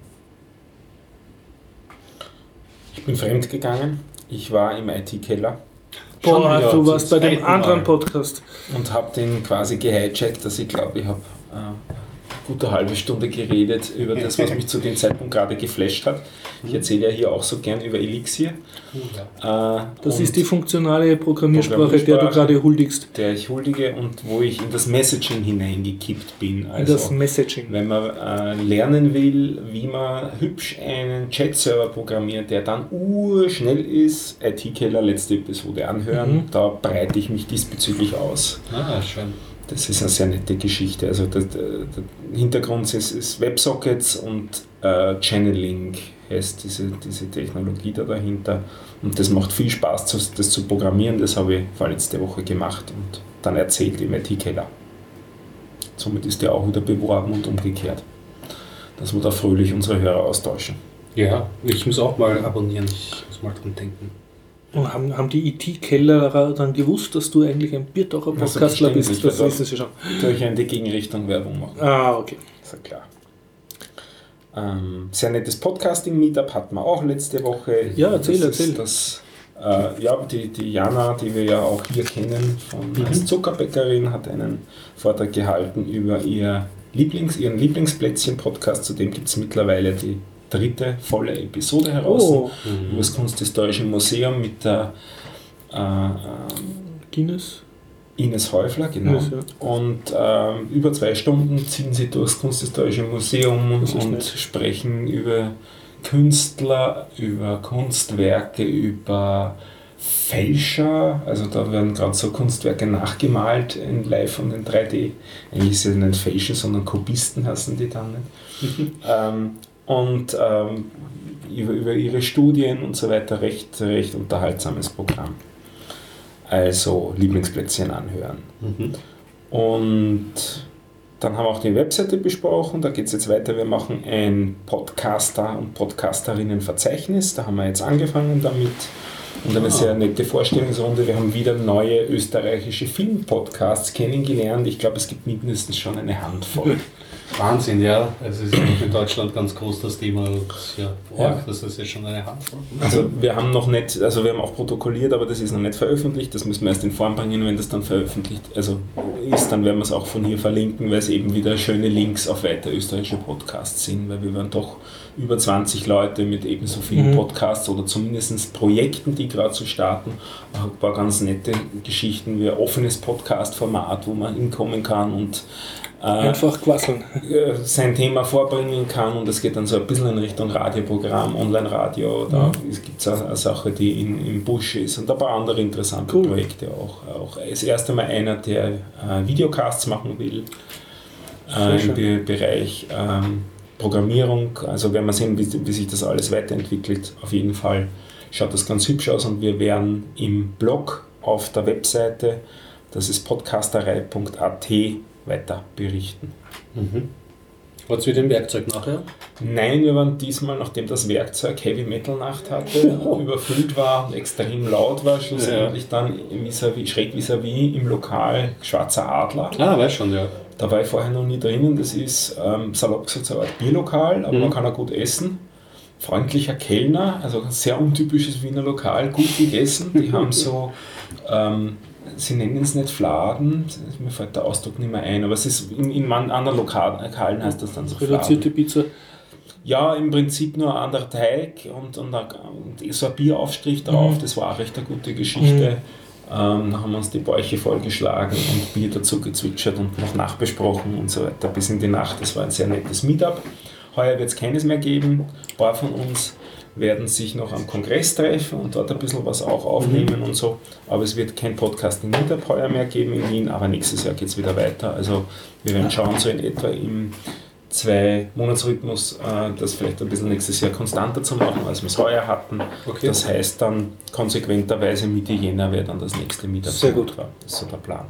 Ich bin fremd gegangen. Ich war im I T-Keller. Boah, du warst bei dem anderen Podcast. Und habe den quasi gehijackt, dass ich glaube, ich habe äh, gute halbe Stunde geredet über das, was mich zu dem Zeitpunkt gerade geflasht hat. Ich erzähle ja hier auch so gern über Elixir. Ja. Äh, das ist die funktionale Programmiersprache, Programmiersprache, der du gerade huldigst. Der ich huldige und wo ich in das Messaging hineingekippt bin. Also, in das Messaging. Wenn man äh, lernen will, wie man hübsch einen Chat-Server programmiert, der dann urschnell ist, I T-Keller, letzte Episode anhören, mhm. da breite ich mich diesbezüglich aus. Ah, schön. Das ist eine sehr nette Geschichte. Also der, der, der Hintergrund ist, ist WebSockets und äh, Channeling heißt diese, diese Technologie da dahinter. Und das macht viel Spaß, das, das zu programmieren. Das habe ich vorletzte Woche gemacht und dann erzählt im I T-Keller. Somit ist der auch wieder beworben und umgekehrt. Dass wir da fröhlich unsere Hörer austauschen. Ja, ich muss auch mal abonnieren. Ich muss mal dran denken. Und haben, haben die I T-Kellerer dann gewusst, dass du eigentlich ein Biertaucher Podcastler also bist? Das wissen sie schon. Durch in die Gegenrichtung Werbung machen. Ah, okay. Ist ja klar. Ähm, sehr nettes Podcasting-Meetup hatten wir auch letzte Woche. Ja, erzähl, das erzähl. Das, äh, ja, die, die Jana, die wir ja auch hier kennen, von mhm. als Zuckerbäckerin, hat einen Vortrag gehalten über ihr Lieblings, ihren Lieblingsplätzchen-Podcast. Zudem gibt es mittlerweile die dritte volle Episode heraus. Oh. Mhm. Über das Kunsthistorische Museum mit der äh, Guinness. Ines Häufler, genau. Ines, ja. Und ähm, über zwei Stunden ziehen sie durchs Kunsthistorische Museum und nett. sprechen über Künstler, über Kunstwerke, über Fälscher. Also da werden gerade so Kunstwerke nachgemalt in Live und in drei D. Eigentlich ist es nicht Fälscher, sondern Kubisten heißen die dann nicht. ähm, und ähm, über, über ihre Studien und so weiter. Recht, recht unterhaltsames Programm. Also Lieblingsplätzchen anhören. Mhm. Und dann haben wir auch die Webseite besprochen, da geht es jetzt weiter. Wir machen ein Podcaster- und Podcasterinnen-Verzeichnis, da haben wir jetzt angefangen damit. Und eine sehr nette Vorstellungsrunde. Wir haben wieder neue österreichische Filmpodcasts kennengelernt. Ich glaube, es gibt mindestens schon eine Handvoll. Wahnsinn, ja. Es ist in Deutschland ganz groß das Thema. Ja, ja. Das ist ja schon eine Handvoll. Also wir haben noch nicht, also wir haben auch protokolliert, aber das ist noch nicht veröffentlicht. Das müssen wir erst in Form bringen. Wenn das dann veröffentlicht also ist, dann werden wir es auch von hier verlinken, weil es eben wieder schöne Links auf weitere österreichische Podcasts sind, weil wir waren doch über zwanzig Leute mit ebenso vielen mhm. Podcasts oder zumindest Projekten, die gerade zu starten. Auch ein paar ganz nette Geschichten wie ein offenes Podcast-Format, wo man hinkommen kann und äh, einfach quasseln. Äh, sein Thema vorbringen kann, und es geht dann so ein bisschen in Richtung Radioprogramm, Online-Radio. Da mhm. gibt es eine, eine Sache, die in, im Busch ist, und ein paar andere interessante cool. Projekte auch. Auch das erste Mal einer, der äh, Videocasts machen will äh, im Be- Bereich ähm, Programmierung. Also werden wir sehen, wie, wie sich das alles weiterentwickelt. Auf jeden Fall schaut das ganz hübsch aus, und wir werden im Blog auf der Webseite, das ist podcasterei punkt a t, weiter berichten. Mhm. Hat es wieder ein Werkzeug nachher? Nein, wir waren diesmal, nachdem das Werkzeug Heavy Metal Nacht hatte, oh. überfüllt war und extrem laut war, schlussendlich ja. dann vis-à-vis, schräg vis-à-vis im Lokal Schwarzer Adler. Ah, weiß schon, ja. Da war ich vorher noch nie drinnen. Das ist ähm, salopp gesagt so ein Art Bierlokal, aber mhm. man kann auch gut essen. Freundlicher Kellner, also ein sehr untypisches Wiener Lokal, gut gegessen. Die haben so, ähm, sie nennen es nicht Fladen, mir fällt der Ausdruck nicht mehr ein, aber es ist in, in anderen Lokalen heißt das dann so Fladen. Reduzierte Pizza? Ja, im Prinzip nur ein anderer Teig und, und, und so ein Bieraufstrich drauf, mhm. das war auch recht eine gute Geschichte. Mhm. Ähm, dann haben wir uns die Bäuche vollgeschlagen und Bier dazu gezwitschert und noch nachbesprochen und so weiter bis in die Nacht. Das war ein sehr nettes Meetup. Heuer wird es keines mehr geben. Ein paar von uns werden sich noch am Kongress treffen und dort ein bisschen was auch aufnehmen mhm. und so. Aber es wird kein Podcasting-Meetup heuer mehr geben in Wien, aber nächstes Jahr geht es wieder weiter. Also wir werden schauen, so in etwa im Zwei-Monats-Rhythmus, äh, das vielleicht ein bisschen nächstes Jahr konstanter zu machen, als wir es heuer hatten. Okay. Das heißt dann konsequenterweise Mitte Jänner wäre dann das nächste Meetup. Sehr gut. Das ist so der Plan.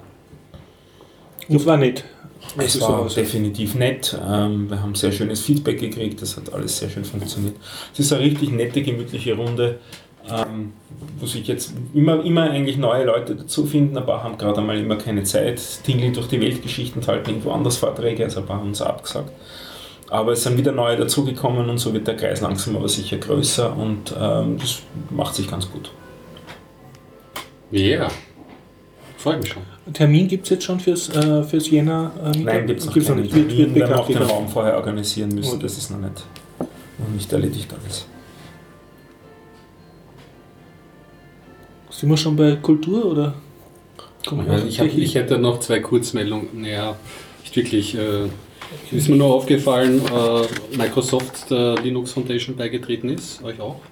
Und es war nett. Es war definitiv nett. Ähm, wir haben sehr schönes Feedback gekriegt. Das hat alles sehr schön funktioniert. Es ist eine richtig nette, gemütliche Runde, ähm, wo sich jetzt immer, immer eigentlich neue Leute dazu finden. Ein paar haben gerade einmal immer keine Zeit, tingeln durch die Weltgeschichten und halten irgendwo anders Vorträge, also ein paar haben uns abgesagt. Aber es sind wieder neue dazugekommen, und so wird der Kreis langsam aber sicher größer, und ähm, das macht sich ganz gut. Ja, yeah. Freue mich schon. Termin gibt es jetzt schon fürs, äh, fürs Jänner? Äh, Nein, gibt es noch, noch nicht. Wird, wird wir haben auch bekannt, den Raum vorher organisieren müssen, okay. Das ist noch nicht, noch nicht erledigt alles. Sind wir schon bei Kultur oder? Ja, ich, hab, ich hätte noch zwei Kurzmeldungen. Naja, nicht wirklich. Äh, ist mir nur aufgefallen, äh, Microsoft der Linux Foundation beigetreten ist. Euch auch?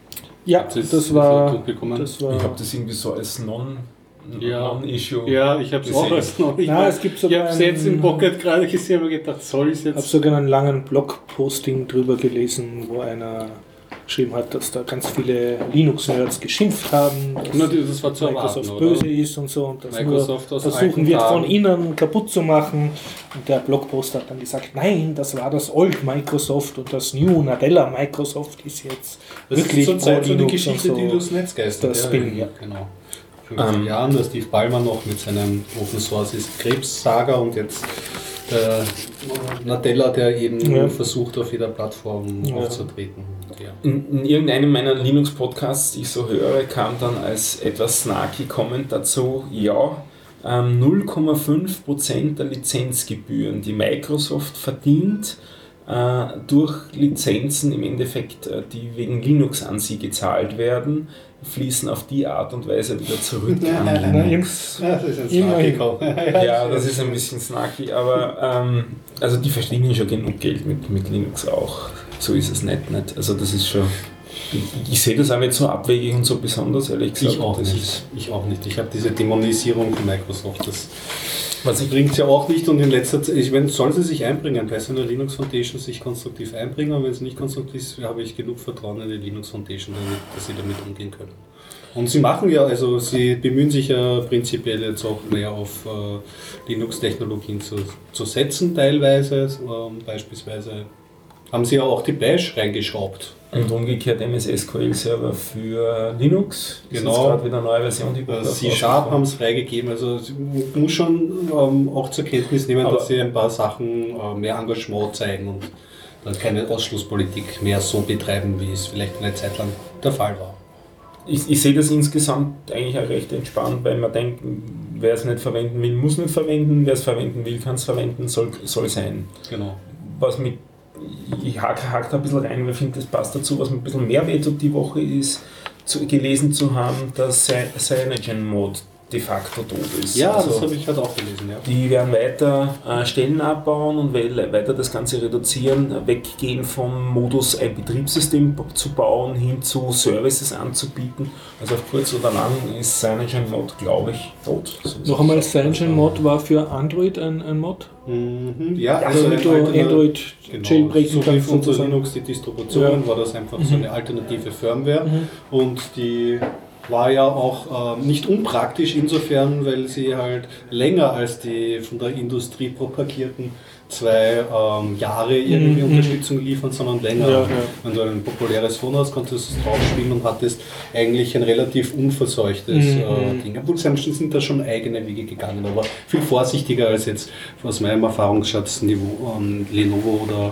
Ja, das, das, war, das war. Ich habe das irgendwie so als Non- Ja. Non-Issue. Ja, ich habe es auch als noch. Ich, Nein, es gibt ich habe es jetzt im Pocket gerade gesehen und gedacht, soll ich es jetzt. Ich habe sogar einen langen Blogposting drüber gelesen, wo einer geschrieben hat, dass da ganz viele Linux-Nerds geschimpft haben, dass Na, das war zu Microsoft erwarten, böse oder? ist und so und das Microsoft nur aus versuchen alten wird von Tagen. innen kaputt zu machen. Und der Blogposter hat dann gesagt, nein, das war das Old Microsoft und das New Nadella Microsoft ist jetzt Das wirklich ist zur Zeit so eine pro-Linux Geschichte, und so. die durchs Netz geistert. Das bin, ja. Genau. Vor fünfzehn Ähm. Jahren, der Steve Ballmer noch mit seinem Open Source ist Krebssaga und jetzt der Nadella, der eben Ja. versucht, auf jeder Plattform Ja. aufzutreten. Ja. In, in irgendeinem meiner Linux-Podcasts, die ich so höre, kam dann als etwas snarky Comment dazu, ja, ähm, null Komma fünf Prozent der Lizenzgebühren, die Microsoft verdient, äh, durch Lizenzen im Endeffekt, äh, die wegen Linux an sie gezahlt werden, fließen auf die Art und Weise wieder zurück an Na, Linux. Ja, das ist ein Immerhin. Snarky. Ja, das ist ein bisschen snarky, aber ähm, also die verdienen schon genug Geld mit, mit Linux auch. So ist es nicht, nicht. Also das ist schon. Ich, ich sehe das auch nicht so abwegig und so besonders, ehrlich gesagt. Ich auch Das nicht. ist- Ich auch nicht. Ich habe diese Dämonisierung von Microsoft. Das Was ich bringt ja auch nicht und in letzter Zeit, ich meine, sollen sie sich einbringen, bei so einer Linux Foundation sich konstruktiv einbringen, und wenn es nicht konstruktiv ist, habe ich genug Vertrauen in die Linux Foundation, damit, dass sie damit umgehen können. Und sie machen ja, also sie bemühen sich ja prinzipiell jetzt auch mehr auf äh, Linux-Technologien zu, zu setzen teilweise, ähm, beispielsweise haben sie ja auch die Bash reingeschraubt. Und umgekehrt M S S Q L-Server für Linux. Ist Genau. jetzt gerade wieder eine neue Version, die Äh, C-Sharp haben es freigegeben, also ich muss schon ähm, auch zur Kenntnis nehmen, Aber- dass sie ein paar Sachen äh, mehr Engagement zeigen und dann keine Ausschlusspolitik mehr so betreiben, wie es vielleicht eine Zeit lang der Fall war. Ich, ich sehe das insgesamt eigentlich auch recht entspannt, weil man denkt, wer es nicht verwenden will, muss nicht verwenden, wer es verwenden will, kann es verwenden, soll, soll sein. Genau. Was mit, ich hake hak da ein bisschen rein, weil ich finde, das passt dazu, was mir ein bisschen mehr wehtut die Woche ist, zu, gelesen zu haben, dass CyanogenMod de facto tot ist. Ja, Also, das habe ich halt auch gelesen, ja. die werden weiter äh, Stellen abbauen und we- weiter das Ganze reduzieren, weggehen vom Modus, ein Betriebssystem b- zu bauen, hin zu Services anzubieten. Also auf kurz oder lang ist CyanogenMod, glaube ich, tot. So ist Noch es. einmal, CyanogenMod war für Android ein, ein Mod? Mhm. Ja, Also ein damit du Alterna- Android Genau, jailbreaken so wie kannst für unser sozusagen. Linux die Distribution Ja. war das einfach so eine alternative Firmware Mhm. und die war ja auch ähm, nicht unpraktisch insofern, weil sie halt länger als die von der Industrie propagierten zwei ähm, Jahre irgendwie Mhm. Unterstützung liefern, sondern länger. Ja, ja. Wenn du ein populäres Phone hast, konntest du es drauf spielen und hattest eigentlich ein relativ unverseuchtes Mhm. äh, Ding. Obwohl sie sind da schon eigene Wege gegangen, aber viel vorsichtiger als jetzt aus meinem Erfahrungsschatz-Niveau ähm, Lenovo oder,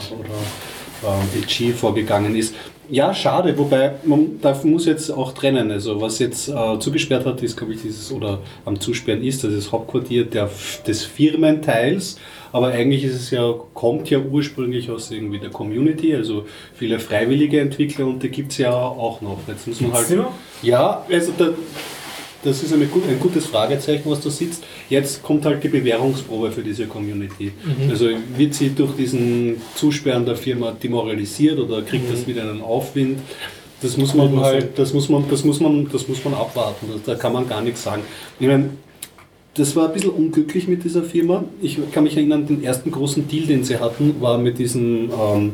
oder ähm, L G vorgegangen ist. Ja, schade, wobei man darf, muss jetzt auch trennen. Also was jetzt äh, zugesperrt hat, ist, glaube ich, dieses, oder am Zusperren ist, das ist Hauptquartier der, des Firmenteils. Aber eigentlich ist es ja, kommt ja ursprünglich aus irgendwie der Community, also viele freiwillige Entwickler, und die gibt es ja auch noch. Jetzt muss man Gibt's halt. die noch? Ja, also da, das ist eine, gut- ein gutes Fragezeichen, was da sitzt. Jetzt kommt halt die Bewährungsprobe für diese Community. Also wird sie durch diesen Zusperren der Firma demoralisiert oder kriegt das wieder einen Aufwind? Das muss man Kann man halt, das muss man, das muss man, das muss man abwarten. Da kann man gar nichts sagen. Ich meine, das war ein bisschen unglücklich mit dieser Firma. Ich kann mich erinnern, den ersten großen Deal, den sie hatten, war mit diesem ähm,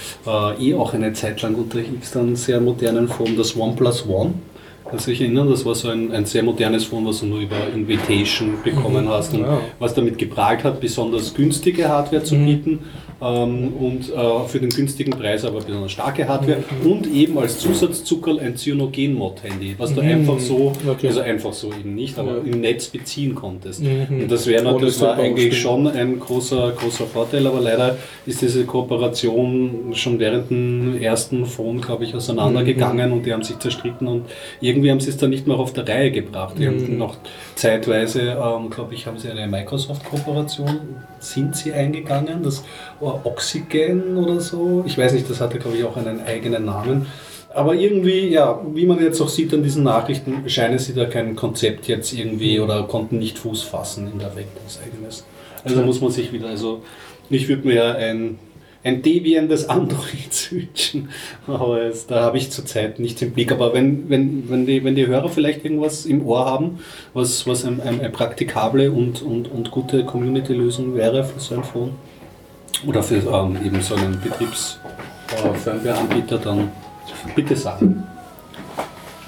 äh, eh auch eine Zeit lang unter hipstern sehr modernen Phone, das OnePlus One. Kannst du dich erinnern? Das war so ein, ein sehr modernes Phone, was du nur über Invitation bekommen hast und Ja. was damit geprahlt hat, besonders günstige Hardware zu bieten. ähm, und äh, für den günstigen Preis aber besonders starke Hardware mhm. und eben als Zusatzzuckerl ein Cyanogen-Mod-Handy, was du mhm. einfach so, okay. also einfach so eben nicht, aber ja. im Netz beziehen konntest. Mhm. Und das wäre natürlich war eigentlich schon ein großer, großer Vorteil, aber leider ist diese Kooperation schon während dem ersten Phone, glaube ich, auseinandergegangen mhm. und die haben sich zerstritten und irgendwie haben sie es dann nicht mehr auf der Reihe gebracht. Die mhm. haben noch zeitweise, ähm, glaube ich, haben sie eine Microsoft-Kooperation, sind sie eingegangen, das war Oxygen oder so, ich weiß nicht, das hatte, glaube ich, auch einen eigenen Namen. Aber irgendwie, ja, wie man jetzt auch sieht an diesen Nachrichten, scheinen sie da kein Konzept jetzt irgendwie oder konnten nicht Fuß fassen in der Welt als eigenes. Also muss man sich wieder, also ich würde mir ja ein, ein Debian des Androids wünschen, aber jetzt, da habe ich zurzeit nichts im Blick. Aber wenn, wenn, wenn, die, wenn die Hörer vielleicht irgendwas im Ohr haben, was, was eine ein, ein praktikable und, und, und gute Community-Lösung wäre für so ein Phone oder für ähm, eben so einen Betriebs-Firmware-Anbieter, dann bitte sagen. Ja.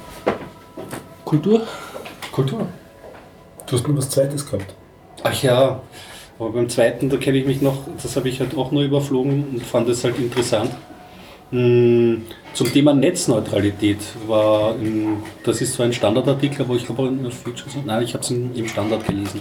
Kultur? Kultur. Du hast noch was Zweites gehabt. Ach ja, aber beim zweiten, da kenne ich mich noch, das habe ich halt auch nur überflogen und fand es halt interessant. Zum Thema Netzneutralität war, das ist zwar ein Standardartikel, aber ich glaube in der Future, nein, ich habe es im Standard gelesen.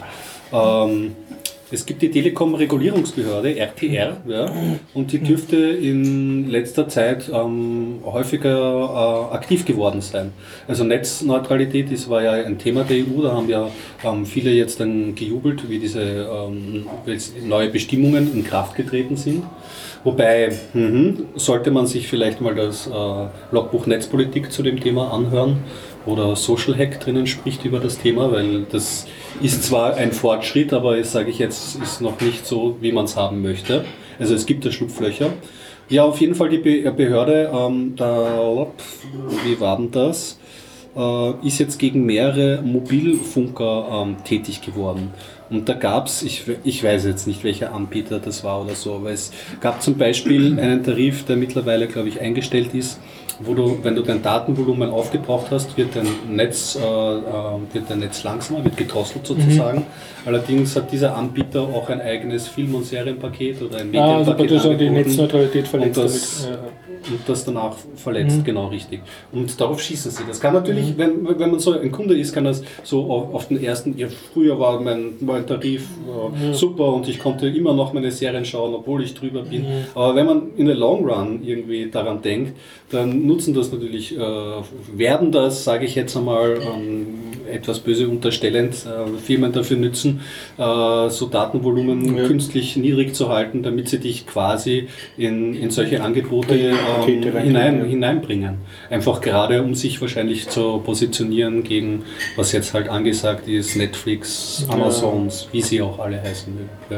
Es gibt die Telekom-Regulierungsbehörde, R T R, ja, und die dürfte in letzter Zeit ähm, häufiger äh, aktiv geworden sein. Also Netzneutralität, das war ja ein Thema der E U, da haben ja ähm, viele jetzt dann gejubelt, wie diese ähm, neue Bestimmungen in Kraft getreten sind. Wobei, mh, sollte man sich vielleicht mal das äh, Logbuch Netzpolitik zu dem Thema anhören, oder Social Hack drinnen spricht über das Thema, weil das ist zwar ein Fortschritt, aber das sage ich jetzt, ist noch nicht so, wie man es haben möchte. Also es gibt da Schlupflöcher. Ja, auf jeden Fall die Be- Behörde, ähm, da, wie war denn das, äh, ist jetzt gegen mehrere Mobilfunker ähm, tätig geworden. Und da gab es, ich, ich weiß jetzt nicht, welcher Anbieter das war oder so, aber es gab zum Beispiel einen Tarif, der mittlerweile, glaube ich, eingestellt ist, wo du, wenn du dein Datenvolumen aufgebraucht hast, wird dein Netz, äh, wird dein Netz langsamer, wird gedrosselt sozusagen. Mhm. Allerdings hat dieser Anbieter auch ein eigenes Film- und Serienpaket oder ein Medienpaket ah, also angeboten. Die Netzneutralität verletzt. Und das, ja. und das danach verletzt, mhm. genau richtig. Und darauf schießen sie. Das kann natürlich, mhm. wenn, wenn man so ein Kunde ist, kann das so auf, auf den ersten, ja, früher war mein, mein Tarif äh, mhm. super und ich konnte immer noch meine Serien schauen, obwohl ich drüber bin. Mhm. Aber wenn man in der Long Run irgendwie daran denkt, dann nutzen das natürlich, äh, werden das, sage ich jetzt einmal, ähm, etwas böse unterstellend, äh, Firmen dafür nützen, äh, so Datenvolumen ja. künstlich niedrig zu halten, damit sie dich quasi in, in solche Angebote ähm, hinein, hineinbringen. Einfach gerade, um sich wahrscheinlich zu positionieren gegen, was jetzt halt angesagt ist, Netflix, Amazons, ja. wie sie auch alle heißen mögen. Ja.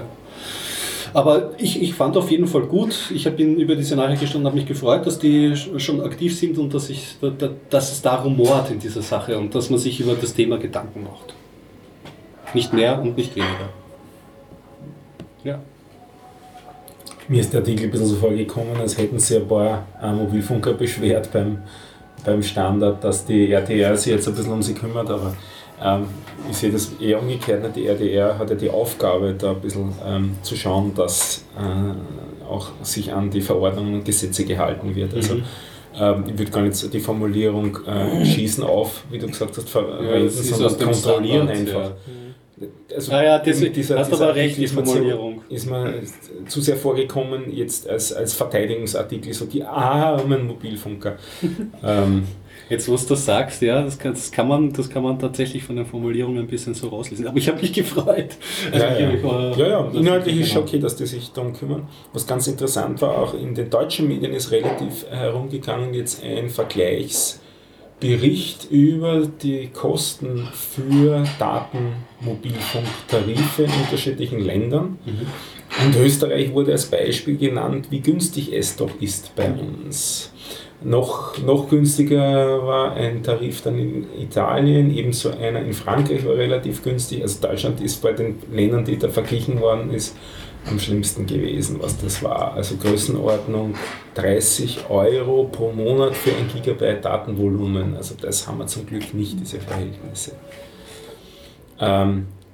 Aber ich, ich fand auf jeden Fall gut, ich bin über diese Nachricht gestanden und habe mich gefreut, dass die schon aktiv sind und dass, ich, dass es da rumort in dieser Sache und dass man sich über das Thema Gedanken macht. Nicht mehr und nicht weniger. Ja. Mir ist der Artikel ein bisschen so vorgekommen, als hätten sich ein paar äh, Mobilfunker beschwert beim, beim Standard, dass die R T R sich jetzt ein bisschen um sie kümmert, aber ähm, ich sehe das eher umgekehrt. Die R T R hat ja die Aufgabe, da ein bisschen ähm, zu schauen, dass äh, auch sich an die Verordnungen und Gesetze gehalten wird. Also mhm. ähm, ich würde gar nicht die Formulierung äh, schießen auf, wie du gesagt hast, verwenden, ja, sondern kontrollieren Standard, einfach. Ja. Also ja, ja, das, dieser, hast aber recht, die Formulierung. Ist mir zu sehr vorgekommen, jetzt als, als Verteidigungsartikel, so die armen Mobilfunker. ähm, Jetzt, was du sagst, ja, das kann, das, kann man, das kann man tatsächlich von der Formulierung ein bisschen so rauslesen. Aber ich habe mich gefreut. Also ja, ja. Ich war, ja, ja. Inhaltlich ist schon okay, dass die sich darum kümmern. Was ganz interessant war, auch in den deutschen Medien ist relativ herumgegangen jetzt ein Vergleichsbericht über die Kosten für Datenmobilfunktarife in unterschiedlichen Ländern. Mhm. Und Österreich wurde als Beispiel genannt, wie günstig es doch ist bei uns. Noch, noch günstiger war ein Tarif dann in Italien, ebenso einer in Frankreich war relativ günstig. Also Deutschland ist bei den Ländern, die da verglichen worden ist, am schlimmsten gewesen, was das war. Also Größenordnung dreißig Euro pro Monat für ein Gigabyte Datenvolumen. Also das haben wir zum Glück nicht, diese Verhältnisse. Ähm,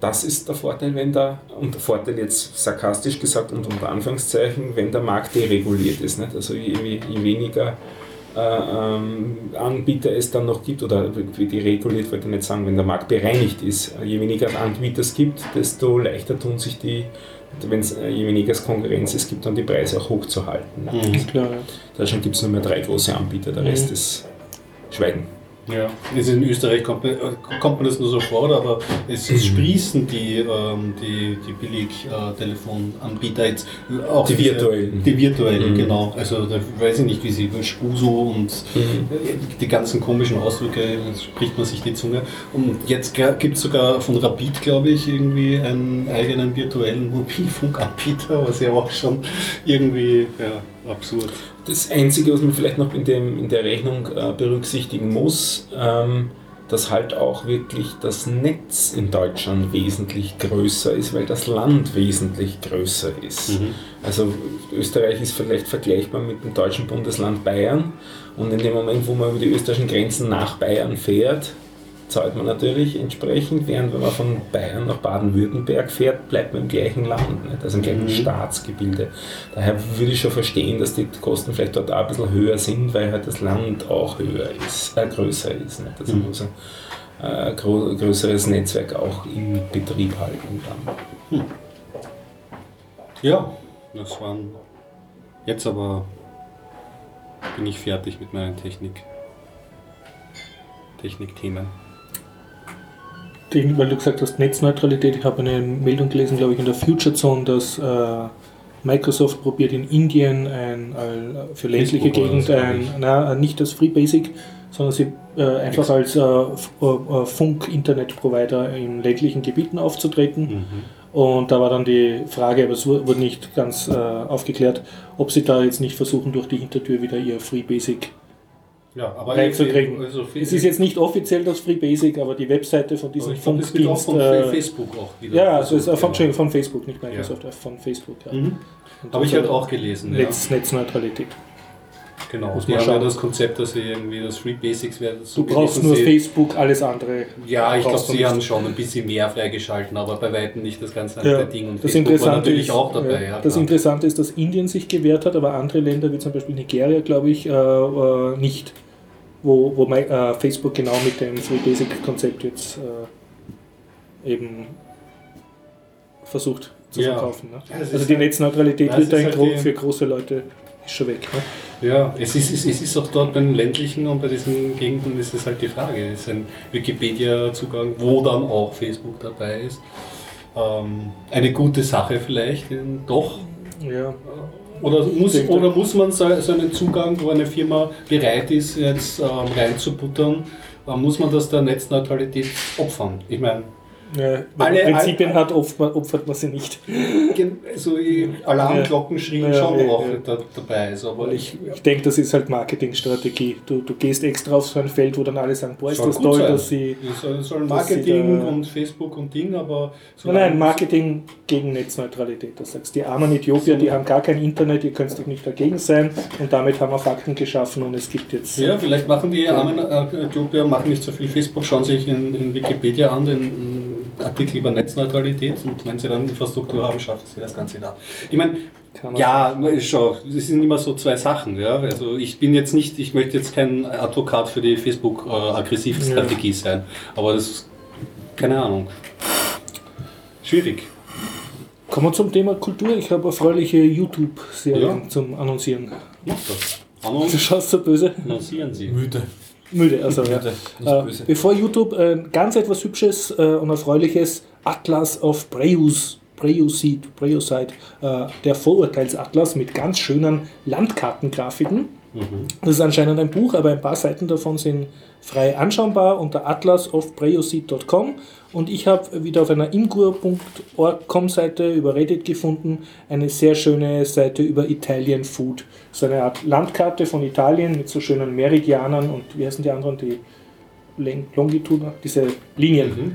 das ist der Vorteil, wenn der, und der Vorteil jetzt sarkastisch gesagt und unter Anführungszeichen, wenn der Markt dereguliert ist. Nicht? Also je, je weniger äh, ähm, Anbieter es dann noch gibt, oder wie dereguliert wollte ich nicht sagen, wenn der Markt bereinigt ist, je weniger Anbieter es gibt, desto leichter tun sich die, wenn's, je weniger es Konkurrenz es gibt, dann die Preise auch hochzuhalten. Ne? Mhm. Klar, ja. In Deutschland gibt es nur mehr drei große Anbieter, der Rest mhm. ist Schweigen. Ja, in Österreich kommt, kommt man das nur so vor, aber es mhm. sprießen die, ähm, die, die Billig-Telefonanbieter jetzt auch. Die virtuellen. Die virtuellen, mhm. genau. Also da weiß ich nicht, wie sie Spuso und mhm. die ganzen komischen Ausdrücke, spricht man sich die Zunge. Und jetzt gibt es sogar von Rapid, glaube ich, irgendwie einen eigenen virtuellen Mobilfunkanbieter, was ja auch schon irgendwie ja, absurd. Das Einzige, was man vielleicht noch in, dem, in der Rechnung äh, berücksichtigen muss, ähm, dass halt auch wirklich das Netz in Deutschland wesentlich größer ist, weil das Land wesentlich größer ist. Mhm. Also Österreich ist vielleicht vergleichbar mit dem deutschen Bundesland Bayern, und in dem Moment, wo man über die österreichischen Grenzen nach Bayern fährt, zahlt man natürlich entsprechend, während wenn man von Bayern nach Baden-Württemberg fährt, bleibt man im gleichen Land, nicht? Also im gleichen mhm. Staatsgebilde. Daher würde ich schon verstehen, dass die Kosten vielleicht dort auch ein bisschen höher sind, weil halt das Land auch höher ist, äh, größer ist. Nicht? Also man muss ein äh, gro- größeres Netzwerk auch in Betrieb halten dann. Hm. Ja, das waren jetzt aber bin ich fertig mit meinen Technik Technikthemen. Weil du gesagt hast, Netzneutralität, ich habe eine Meldung gelesen, glaube ich, in der Future Zone, dass äh, Microsoft probiert in Indien ein, ein, für ländliche Gegend ein, na, nicht als Free Basic, sondern sie äh, einfach als äh, äh, Funk-Internet-Provider in ländlichen Gebieten aufzutreten. Mhm. Und da war dann die Frage, aber es wurde nicht ganz äh, aufgeklärt, ob sie da jetzt nicht versuchen, durch die Hintertür wieder ihr Free Basic ja, aber reinzukriegen. Also es ist jetzt nicht offiziell das Free Basic, aber die Webseite von diesem Funkdienst. Das auch von äh, Facebook auch wieder. Ja, also es ist von, genau. von Facebook, nicht Microsoft, ja. von Facebook. Ja. Mhm. Habe ich halt auch gelesen. Netz, ja. Netzneutralität. Genau, die haben ja das Konzept, dass sie irgendwie das Free Basics werden. So du brauchst nur sie, Facebook, alles andere. Ja, ich glaube, sie haben schon ein bisschen mehr freigeschalten, aber bei weitem nicht das ganze ja, Ding. Und das Facebook war natürlich ist, auch dabei. Ja, ja, das Interessante ist, dass Indien sich gewehrt hat, aber andere Länder, wie zum Beispiel Nigeria, glaube ich, äh, äh, nicht. Wo, wo mein, äh, Facebook genau mit dem Free Basic Konzept jetzt äh, eben versucht zu ja. verkaufen. Ne? Ja, also die Netzneutralität ja, wird da halt gro- für große Leute ist schon weg. Ne? Ja, es ist, es ist auch dort bei den ländlichen und bei diesen Gegenden ist es halt die Frage. Es ist ein Wikipedia-Zugang, wo dann auch Facebook dabei ist. Ähm, eine gute Sache vielleicht, doch. Ja. Oder muss, oder muss man so einen Zugang, wo eine Firma bereit ist, jetzt ähm, reinzubuttern, äh, muss man das der Netzneutralität opfern? Ich meine, ja, alle Prinzipien all, hat, opfert, opfert man sie nicht. So Alarmglocken schrien ja, schon ja, auch ja. Da, dabei. Also, aber ich ich denke, das ist halt Marketingstrategie. Du, du gehst extra auf so ein Feld, wo dann alle sagen, boah, ist das toll, sein. dass sie... Es soll Marketing da, und Facebook und Ding, aber... Nein, nein, Marketing gegen Netzneutralität. Das sagst die armen Äthiopier, die haben gar kein Internet, ihr könnt doch nicht dagegen sein, und damit haben wir Fakten geschaffen und es gibt jetzt... Ja, vielleicht machen die armen Äthiopier machen nicht so viel Facebook, schauen sich in, in Wikipedia an, den Artikel über Netzneutralität, und wenn sie dann Infrastruktur haben, schaffen sie das Ganze da. Ich meine, ja, schau, das sind immer so zwei Sachen. Ja? Also ich bin jetzt nicht, ich möchte jetzt kein Advokat für die Facebook-Aggressivstrategie ja. sein, aber das ist, keine Ahnung, schwierig. Kommen wir zum Thema Kultur. Ich habe erfreuliche YouTube-Serien ja. zum Annoncieren. Mach das. Du schaust so böse. Annoncieren Sie. Müde. Müde, also ja. Äh, bevor YouTube äh, ganz etwas Hübsches äh, und Erfreuliches, Atlas of Preuss, Preußid, Preußid, äh, der Vorurteilsatlas mit ganz schönen Landkartengrafiken. Mhm. Das ist anscheinend ein Buch, aber ein paar Seiten davon sind frei anschaubar unter atlas of preußid punkt com, und ich habe wieder auf einer imgur punkt com Seite über Reddit gefunden eine sehr schöne Seite über Italian Food. So eine Art Landkarte von Italien mit so schönen Meridianern und wie heißen die anderen, die Longitude, diese Linien. Mhm.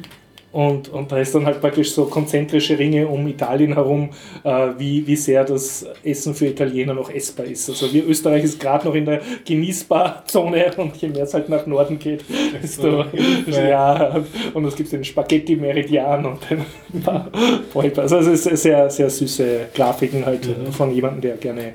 Und, und da ist dann halt praktisch so konzentrische Ringe um Italien herum, äh, wie, wie sehr das Essen für Italiener noch essbar ist. Also wie Österreich ist gerade noch in der Genießbarzone und je mehr es halt nach Norden geht, desto ja, und es gibt den Spaghetti-Meridian und den Polpa. Also es ist sehr, sehr süße Grafiken halt mhm. von jemandem, der gerne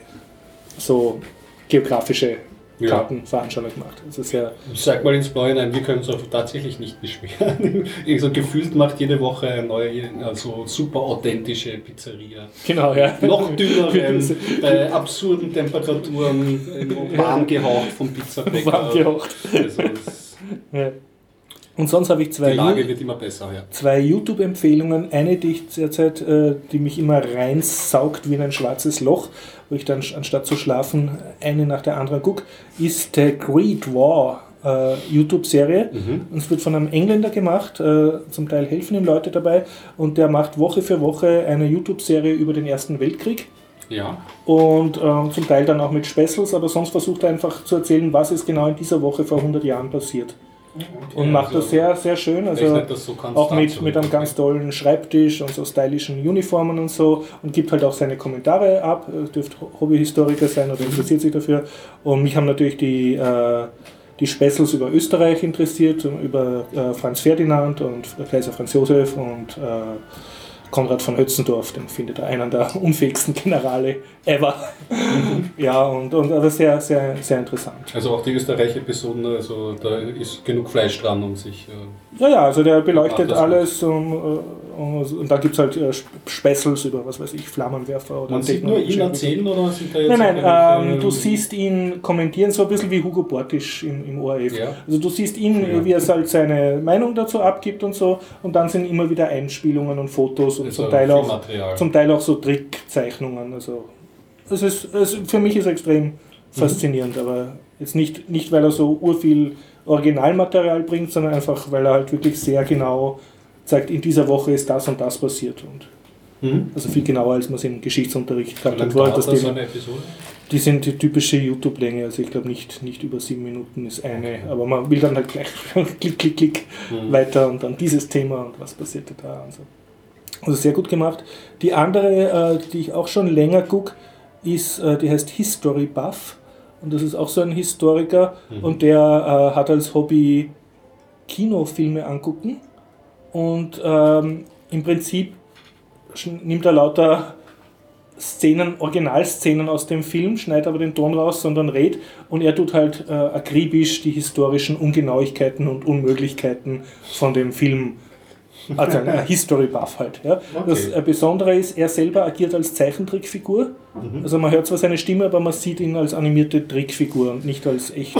so geografische Karten ja. veranschaulicht macht. Also sehr Sag mal ins Blaue hinein, wir können uns auch tatsächlich nicht beschweren. So gefühlt macht jede Woche eine neue, also super authentische Pizzeria. Genau, ja. Noch dünneren, bei absurden Temperaturen, warm gehaucht vom Pizzabäcker. Warm gehaucht. Also ja. Und sonst habe ich zwei, die Lage wird immer besser, ja. zwei YouTube-Empfehlungen. Eine, die ich derzeit, äh, die mich immer reinsaugt wie in ein schwarzes Loch, wo ich dann anstatt zu schlafen eine nach der anderen gucke, ist der Great War äh, YouTube-Serie. Mhm. Und es wird von einem Engländer gemacht, äh, zum Teil helfen ihm Leute dabei, und der macht Woche für Woche eine YouTube-Serie über den Ersten Weltkrieg. Ja. Und äh, zum Teil dann auch mit Specials, aber sonst versucht er einfach zu erzählen, was ist genau in dieser Woche vor hundert Jahren passiert. Okay, und macht also das sehr, sehr schön, also so auch mit, mit einem ganz tollen Schreibtisch und so stylischen Uniformen und so, und gibt halt auch seine Kommentare ab, dürfte Hobbyhistoriker sein oder interessiert sich dafür. Und mich haben natürlich die, äh, die Specials über Österreich interessiert, über äh, Franz Ferdinand und Kaiser Franz Josef und äh, Konrad von Hötzendorf, den findet er einen der unfähigsten Generale ever. Mhm. Ja, und, und aber sehr, sehr, sehr interessant. Also auch die Österreich-Episoden, also da ist genug Fleisch dran, um sich... Äh, ja, ja, also der beleuchtet alles und, und, und da gibt es halt äh, Specials über, was weiß ich, Flammenwerfer oder... Man sieht nur ihn erzählen oder sind da jetzt... Nein, nein, ähm, du siehst ihn kommentieren, so ein bisschen wie Hugo Bortisch im, im O R F. Ja. Also du siehst ihn, ja. wie er halt seine Meinung dazu abgibt und so, und dann sind immer wieder Einspielungen und Fotos und zum Teil, auch, zum Teil auch so Trickzeichnungen. Also es ist, es, für mich ist es extrem faszinierend, mhm. aber jetzt nicht, nicht, weil er so urviel Originalmaterial bringt, sondern einfach, weil er halt wirklich sehr genau zeigt, in dieser Woche ist das und das passiert. Und mhm. also viel genauer, als man es im Geschichtsunterricht gehabt hat. Das das so eine Episode? Die sind die typische YouTube-Länge, also ich glaube nicht, nicht über sieben Minuten ist eine, aber man will dann halt gleich klick, klick, klick mhm. weiter und dann dieses Thema und was passierte da und so. Also sehr gut gemacht. Die andere, äh, die ich auch schon länger gucke, ist, äh, die heißt History Buff. Und das ist auch so ein Historiker, mhm. und der äh, hat als Hobby Kinofilme angucken. Und ähm, im Prinzip nimmt er lauter Szenen, Originalszenen aus dem Film, schneidet aber den Ton raus, sondern redet. Und er tut halt äh, akribisch die historischen Ungenauigkeiten und Unmöglichkeiten von dem Film. Also ein History Buff halt. Ja. Okay. Das Besondere ist, er selber agiert als Zeichentrickfigur. Mhm. Also man hört zwar seine Stimme, aber man sieht ihn als animierte Trickfigur und nicht als echten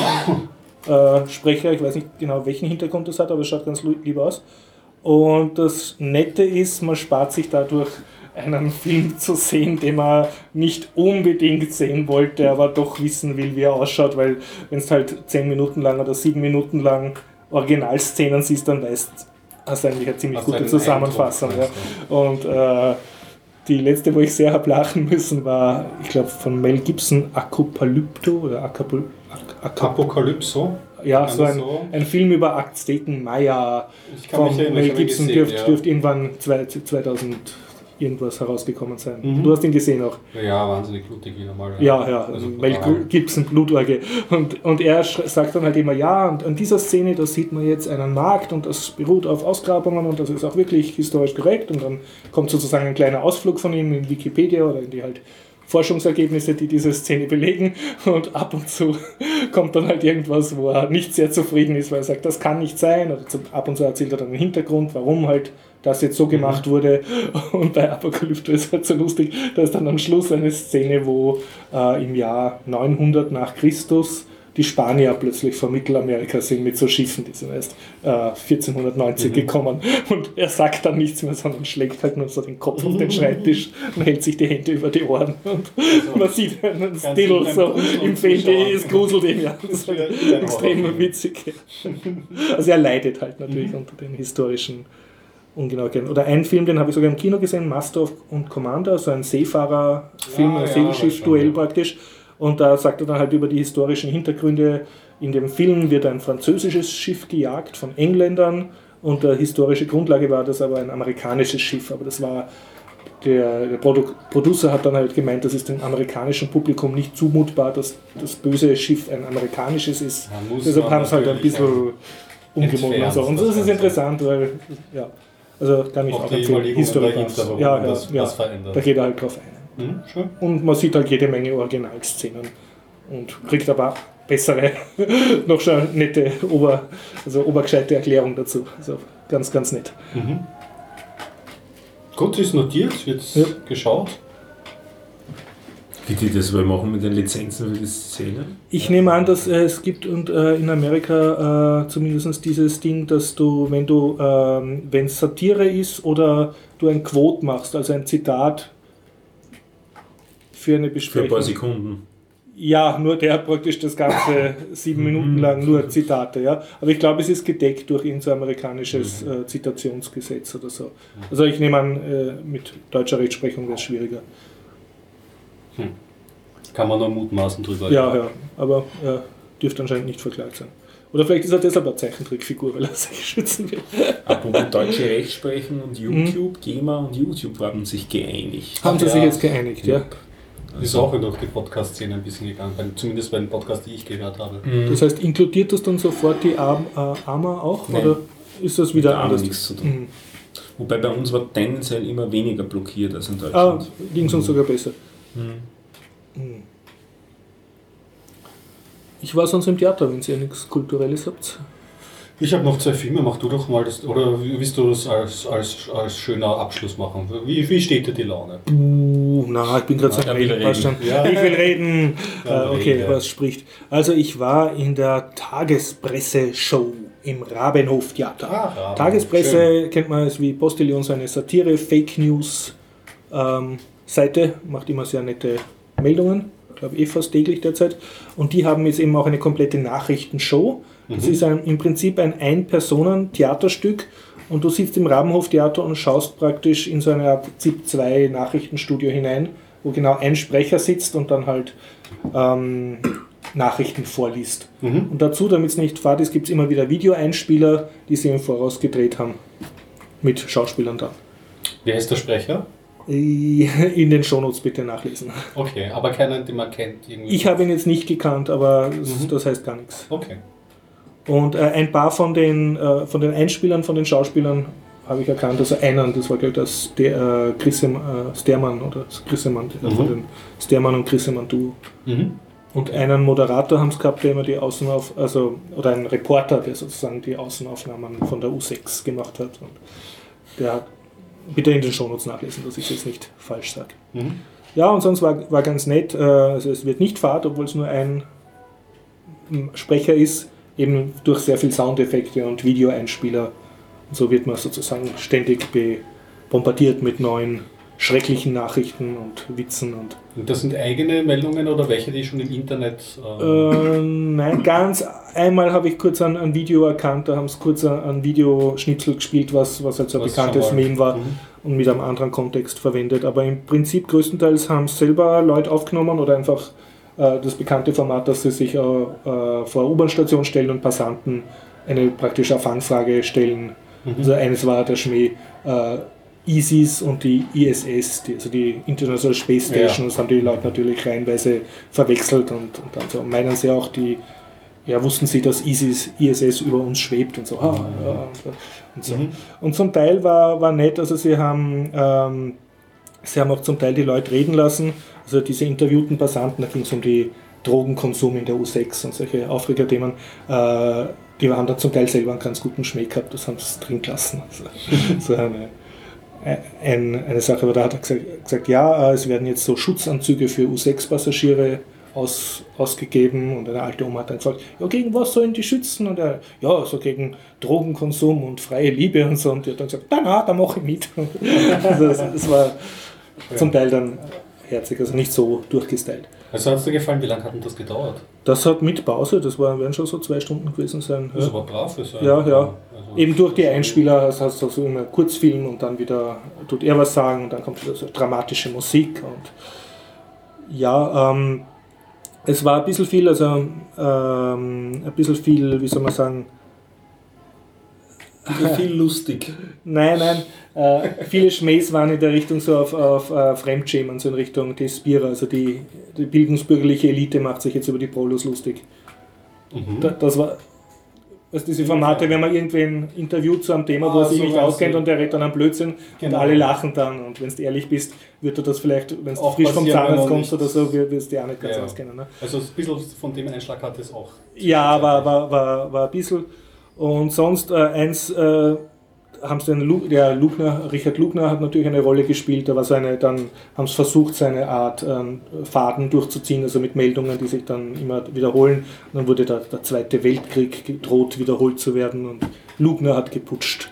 äh, Sprecher. Ich weiß nicht genau, welchen Hintergrund das hat, aber es schaut ganz lieb aus. Und das Nette ist, man spart sich dadurch einen Film zu sehen, den man nicht unbedingt sehen wollte, aber doch wissen will, wie er ausschaut, weil wenn es halt zehn Minuten lang oder sieben Minuten lang Originalszenen siehst, dann weißt du, hast eigentlich eine ziemlich gute Zusammenfassung. Ja. Und äh, die letzte, wo ich sehr habe lachen müssen, war, ich glaube, von Mel Gibson, Apokalypto oder Acapul- Ac- Apokalypso? Ja, so ein, so ein Film über Azteken, Maya von Mel Gibson, dürfte ja. dürft irgendwann zweitausend irgendwas herausgekommen sein. Mhm. Du hast ihn gesehen auch. Ja, wahnsinnig blutig wieder mal. Ja, ja, ja also Mel Gibson, Blutorgie. Und, und er sagt dann halt immer, ja, und an dieser Szene, da sieht man jetzt einen Markt und das beruht auf Ausgrabungen und das ist auch wirklich historisch korrekt. Und dann kommt sozusagen ein kleiner Ausflug von ihm in Wikipedia oder in die halt Forschungsergebnisse, die diese Szene belegen, und ab und zu kommt dann halt irgendwas, wo er nicht sehr zufrieden ist, weil er sagt, das kann nicht sein, oder ab und zu erzählt er dann den Hintergrund, warum halt das jetzt so gemacht wurde, und bei Apokalypto ist halt so lustig, da ist dann am Schluss eine Szene, wo äh, im Jahr neunhundert nach Christus die Spanier plötzlich von Mittelamerika sind mit so Schiffen, die sind erst äh, vierzehnhundertneunzig mhm. gekommen, und er sagt dann nichts mehr, sondern schlägt halt nur so den Kopf auf den Schreibtisch und hält sich die Hände über die Ohren, und also, man sieht einen Still so im Film, es gruselt ihn, ja, das ist halt extrem witzig. Also er leidet halt natürlich mhm. unter den historischen Ungenauigkeiten. Oder ein Film, den habe ich sogar im Kino gesehen, Master und Commander, so ein Seefahrerfilm, ah, ein Segelschiff-Duell ja, praktisch. Und da sagt er dann halt über die historischen Hintergründe. In dem Film wird ein französisches Schiff gejagt von Engländern, und die historische Grundlage war das aber ein amerikanisches Schiff, aber das war, der, der Produ- Producer hat dann halt gemeint, das ist dem amerikanischen Publikum nicht zumutbar, dass das böse Schiff ein amerikanisches ist. Deshalb haben sie halt ein bisschen umgemoden und so. Und das ist interessant, weil, ja, also kann ich auch, auch empfehlen, History Buffs. Ja, ja, das, ja, das verändert. Da geht er halt drauf ein. Mhm, schön. Und man sieht halt jede Menge Originalszenen und kriegt aber bessere, noch schon nette, Ober, also obergescheite Erklärung dazu. Also ganz, ganz nett. Mhm. Gut, ist notiert, wird ja. geschaut. Wie die das wohl machen mit den Lizenzen für die Szene? Ich nehme an, dass äh, es gibt und äh, in Amerika äh, zumindest dieses Ding, dass du, wenn du, ähm, wenn es Satire ist oder du ein Quote machst, also ein Zitat für eine Besprechung. Für ein paar Sekunden. Ja, nur der hat praktisch das ganze sieben Minuten lang nur Zitate, ja. Aber ich glaube, es ist gedeckt durch irgendein amerikanisches äh, Zitationsgesetz oder so. Also ich nehme an, äh, mit deutscher Rechtsprechung wäre es schwieriger. Hm. Kann man nur mutmaßen drüber. Ja, ja, aber er dürfte anscheinend nicht verklagt sein. Oder vielleicht ist er deshalb eine Zeichentrickfigur, weil er sich schützen will. Apropos deutsche Rechtsprechung und YouTube, GEMA und YouTube haben sich geeinigt. Haben sie ja. sich jetzt geeinigt, ja. Ist auch durch die Podcast-Szene ein bisschen gegangen, zumindest bei den Podcasts, die ich gehört habe. Mhm. Das heißt, inkludiert das dann sofort die Arm, äh, Arma auch? Nein. Oder ist das wieder Mit der anders? nichts zu tun. Mhm. Wobei bei uns war tendenziell immer weniger blockiert als in Ah, Deutschland. ging es uns sogar besser. Mhm. Mhm. Ich war sonst im Theater, wenn ihr nichts Kulturelles habt. Ich habe noch zwei Filme, mach du doch mal das, oder willst du das als, als, als schöner Abschluss machen? Wie, wie steht dir die Laune? Uh, na, ich bin gerade so Ja, will reden. ja. Ich will reden. Ja, äh, okay, reden, ja. was spricht? Also ich war in der Tagespresse-Show im Rabenhof-Theater. Ah, Rabenhof, Tagespresse schön. kennt man als wie Postillon, so eine Satire, Fake News ähm, Seite, macht immer sehr nette Meldungen. Ich glaube eh fast täglich derzeit. Und die haben jetzt eben auch eine komplette Nachrichtenshow. Das Mhm. ist ein, im Prinzip ein Ein-Personen-Theaterstück und du sitzt im Rabenhof-Theater und schaust praktisch in so eine Art ZIP zwei Nachrichtenstudio hinein, wo genau ein Sprecher sitzt und dann halt ähm, Nachrichten vorliest. Mhm. Und dazu, damit es nicht fad ist, gibt es immer wieder Videoeinspieler, die sie im Voraus gedreht haben. Mit Schauspielern dann. Wer ist der Sprecher? In den Shownotes bitte nachlesen. Okay, aber keinen, den man kennt. Irgendwie. Ich habe ihn jetzt nicht gekannt, aber Mhm. das, das heißt gar nichts. Okay. Und äh, ein paar von den, äh, von den Einspielern, von den Schauspielern habe ich erkannt. Also einen, das war glaube ich das Ste- äh, Chrisem, äh, Stermann oder Grissemann, Mhm. von den Stermann und Grissemann Duo. Mhm. Und einen Moderator haben es gehabt, der immer die Außenauf, also oder einen Reporter, der sozusagen die Außenaufnahmen von der U sechs gemacht hat. Und der hat, bitte in den Shownotes nachlesen, dass ich es jetzt nicht falsch sage. Mhm. Ja, und sonst war, war ganz nett. Äh, also es wird nicht fad, obwohl es nur ein m, Sprecher ist. Eben durch sehr viel Soundeffekte und Videoeinspieler. Und so wird man sozusagen ständig be- bombardiert mit neuen schrecklichen Nachrichten und Witzen. Und Und das sind eigene Meldungen oder welche, die schon im Internet... Äh, äh, nein, ganz einmal habe ich kurz ein, ein Video erkannt, da haben sie kurz ein, ein Videoschnipsel gespielt, was, was halt so ein Was bekanntes schon mal- Meme war Mhm. und mit einem anderen Kontext verwendet. Aber im Prinzip größtenteils haben es selber Leute aufgenommen oder einfach äh, das bekannte Format, dass sie sich äh, äh, vor U-Bahn-Station stellen und Passanten eine praktische Fangfrage stellen. Mhm. Also eines war der Schmäh, äh, ISIS und die I S S, die, also die International Space Station, Ja. das haben die Leute natürlich reihenweise verwechselt und, und dann so meinen sie auch, die ja, wussten sie, dass ISIS, I S S über uns schwebt und so. Ah, ja, und, so. Mhm. Und zum Teil war, war nett, also sie haben, ähm, sie haben auch zum Teil die Leute reden lassen, also diese interviewten Passanten, da ging es um die Drogenkonsum in der U sechs und solche Aufregerthemen, äh, die haben dann zum Teil selber einen ganz guten Schmäh gehabt, das haben sie drin gelassen. Also, so eine, ein, eine Sache, aber da hat er gesagt, gesagt, ja, es werden jetzt so Schutzanzüge für U sechs Passagiere aus, ausgegeben und eine alte Oma hat dann gefragt, ja, gegen was sollen die schützen? Und er, ja, so gegen Drogenkonsum und freie Liebe und so. Und die hat dann gesagt, na, na, da mache ich mit. Also das, das war zum Teil dann herzig, also nicht so durchgestylt. Also hat es dir gefallen, wie lange hat denn das gedauert? Das hat mit Pause, das war, werden schon so zwei Stunden gewesen sein. Das ist Ja, aber brav. Ist ja. ja. Also, Eben durch die Einspieler hast hast du so immer Kurzfilm und dann wieder tut er was sagen und dann kommt wieder so dramatische Musik. Und ja, ähm, es war ein bisschen viel, also ähm, ein bisschen viel, wie soll man sagen, Viel lustig. Nein, nein. Äh, viele Schmähs waren in der Richtung so auf, auf uh, Fremdschämen, so in Richtung des Spira. Also die, die bildungsbürgerliche Elite macht sich jetzt über die Prolos lustig. Mhm. Da, das war... Also diese Formate, wenn man irgendwen interviewt zu einem Thema, wo ah, er sich so nicht auskennt und der redet dann einen Blödsinn genau. Und alle lachen dann. Und wenn du ehrlich bist, wird er das vielleicht, wenn du frisch vom Zahnarzt kommst oder so, wirst du dir auch nicht ganz ja. auskennen. Ne? Also ein bisschen von dem Einschlag hat es auch. Ja, war, war, war, war ein bisschen. Und sonst äh, eins äh, haben sie den Lu- der Lugner, Richard Lugner hat natürlich eine Rolle gespielt, aber seine, dann haben sie versucht, seine Art ähm, Faden durchzuziehen, also mit Meldungen, die sich dann immer wiederholen. Und dann wurde der, der Zweite Weltkrieg gedroht, wiederholt zu werden und Lugner hat geputscht.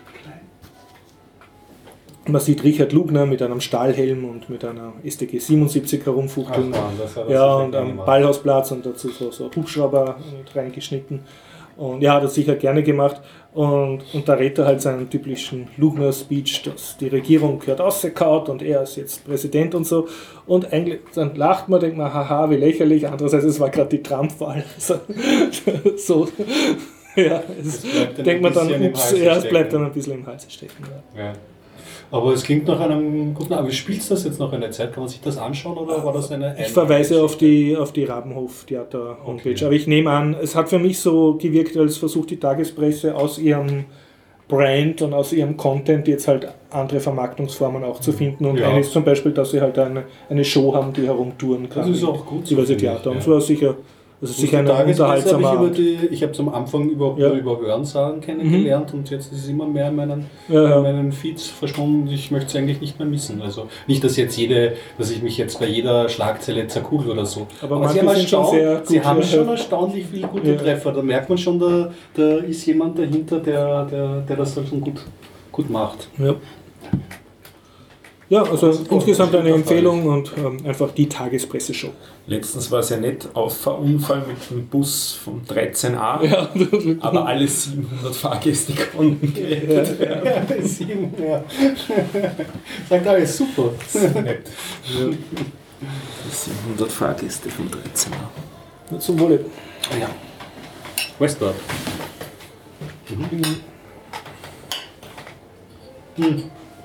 Man sieht Richard Lugner mit einem Stahlhelm und mit einer S T G siebenundsiebzig herumfuchteln. Ja, und am Ballhausplatz und dazu so, so Hubschrauber reingeschnitten. Und ja, hat er sicher gerne gemacht. Und, und da redet er halt seinen typischen Lugner-Speech, dass die Regierung gehört rausgekaut und er ist jetzt Präsident und so. Und eigentlich, dann lacht man, denkt man, haha, wie lächerlich. Andererseits, es war gerade die Trump-Wahl. So, so ja, es denkt man dann, ups, ja, es bleibt dann ein bisschen im Hals stecken. Ja. Ja. Aber es klingt nach einem guten. Aber spielt das jetzt noch eine Zeit? Kann man sich das anschauen oder war das eine? Ich verweise auf die, auf die Rabenhof-Theater-Homepage. Okay. Aber ich nehme an, es hat für mich so gewirkt, als versucht die Tagespresse aus ihrem Brand und aus ihrem Content jetzt halt andere Vermarktungsformen auch zu finden. Und ja. Eine ist zum Beispiel, dass sie halt eine, eine Show haben, die herumtouren kann. Das ist auch gut. Über das Theater. Und ja. So war sicher. Das ist sicher ein unterhaltsamer Art. Ich habe es am Anfang überhaupt ja. nur über Hörensagen kennengelernt mhm. und jetzt ist es immer mehr in meinen, ja, ja. in meinen Feeds verschwunden. Ich möchte es eigentlich nicht mehr missen. Also nicht, dass jetzt jede, dass ich mich jetzt bei jeder Schlagzeile zerkugel oder so. Aber, Aber sie haben, schon, sehr sie haben schon erstaunlich viele gute ja. Treffer. Da merkt man schon, da, da ist jemand dahinter, der, der, der das schon gut, gut macht. Ja. Ja, also insgesamt eine Empfehlung und ähm, einfach die Tagespresse-Show. Letztens war es ja nett, Auffahrunfall mit dem Bus vom dreizehn a, ja. aber alle siebenhundert Fahrgäste konnten gerettet werden. Ja, sieben, ja. Sagt alles super. Das ist nett. Ja. siebenhundert Fahrgäste vom dreizehn a. Zum Wohle. Ja. Westworld. Mhm. Mhm.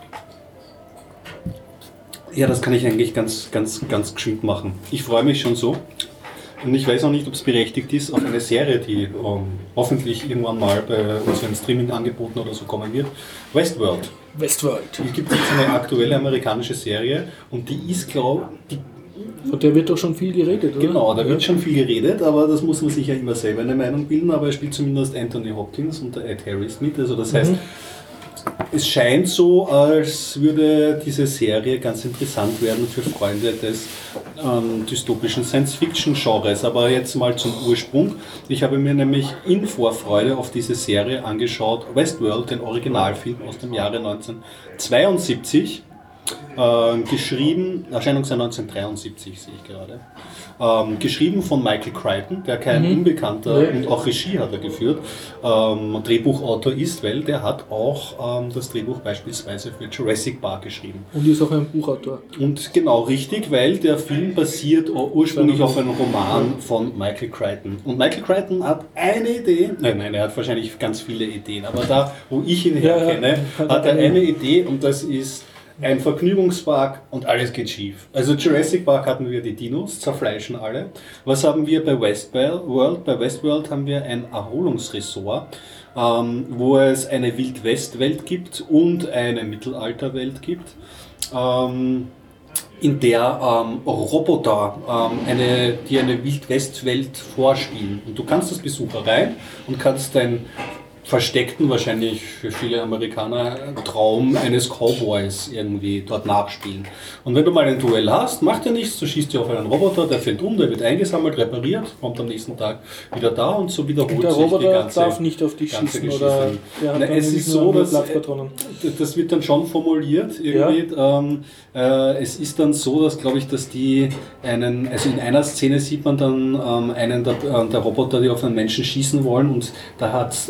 Ja, das kann ich eigentlich ganz, ganz, ganz geschwind machen. Ich freue mich schon so. Und ich weiß auch nicht, ob es berechtigt ist, auf eine Serie, die um, hoffentlich irgendwann mal bei unseren Streaming-Angeboten oder so kommen wird. Westworld. Westworld. Es gibt jetzt eine aktuelle amerikanische Serie und die ist, glaube ich... Von der wird doch schon viel geredet, oder? Genau, da wird ja. schon viel geredet, aber das muss man sich ja immer selber eine Meinung bilden. Aber er spielt zumindest Anthony Hopkins und der Ed Harris mit. Also das heißt... Mhm. Es scheint so, als würde diese Serie ganz interessant werden für Freunde des ähm, dystopischen Science-Fiction-Genres. Aber jetzt mal zum Ursprung. Ich habe mir nämlich in Vorfreude auf diese Serie angeschaut, Westworld, den Originalfilm aus dem Jahre neunzehnhundertzweiundsiebzig. Äh, geschrieben, Erscheinungsjahr neunzehnhundertdreiundsiebzig sehe ich gerade. Ähm, geschrieben von Michael Crichton, der kein mhm. Unbekannter ja. und auch Regie hat er geführt, ähm, Drehbuchautor ist, weil der hat auch ähm, das Drehbuch beispielsweise für Jurassic Park geschrieben. Und ist auch ein Buchautor. Und genau richtig, weil der Film basiert ursprünglich auf einem Roman von Michael Crichton. Und Michael Crichton hat eine Idee, nein, nein, er hat wahrscheinlich ganz viele Ideen, aber da, wo ich ihn herkenne, ja, hat er eine Idee und das ist ein Vergnügungspark und alles geht schief. Also Jurassic Park hatten wir die Dinos, zerfleischen alle. Was haben wir bei Westworld? Bei Westworld haben wir ein Erholungsresort, ähm, wo es eine Wild-West-Welt gibt und eine Mittelalterwelt gibt, ähm, in der ähm, Roboter ähm, eine, die eine Wild-West-Welt vorspielen. Und du kannst als Besucher rein und kannst dein versteckten, wahrscheinlich für viele Amerikaner, Traum eines Cowboys irgendwie dort nachspielen. Und wenn du mal ein Duell hast, macht er nichts, du schießt dir auf einen Roboter, der fällt um, der wird eingesammelt, repariert, kommt am nächsten Tag wieder da und so wiederholt der sich Roboter die ganze darf nicht auf dich schießen Geschichte. Oder der hat Na, es ist so, dass Platzpatronen. Das wird dann schon formuliert irgendwie. Ja. Ähm, äh, es ist dann so, dass glaube ich, dass die einen, also in einer Szene sieht man dann ähm, einen der, äh, der Roboter, die auf einen Menschen schießen wollen und da hat, hat die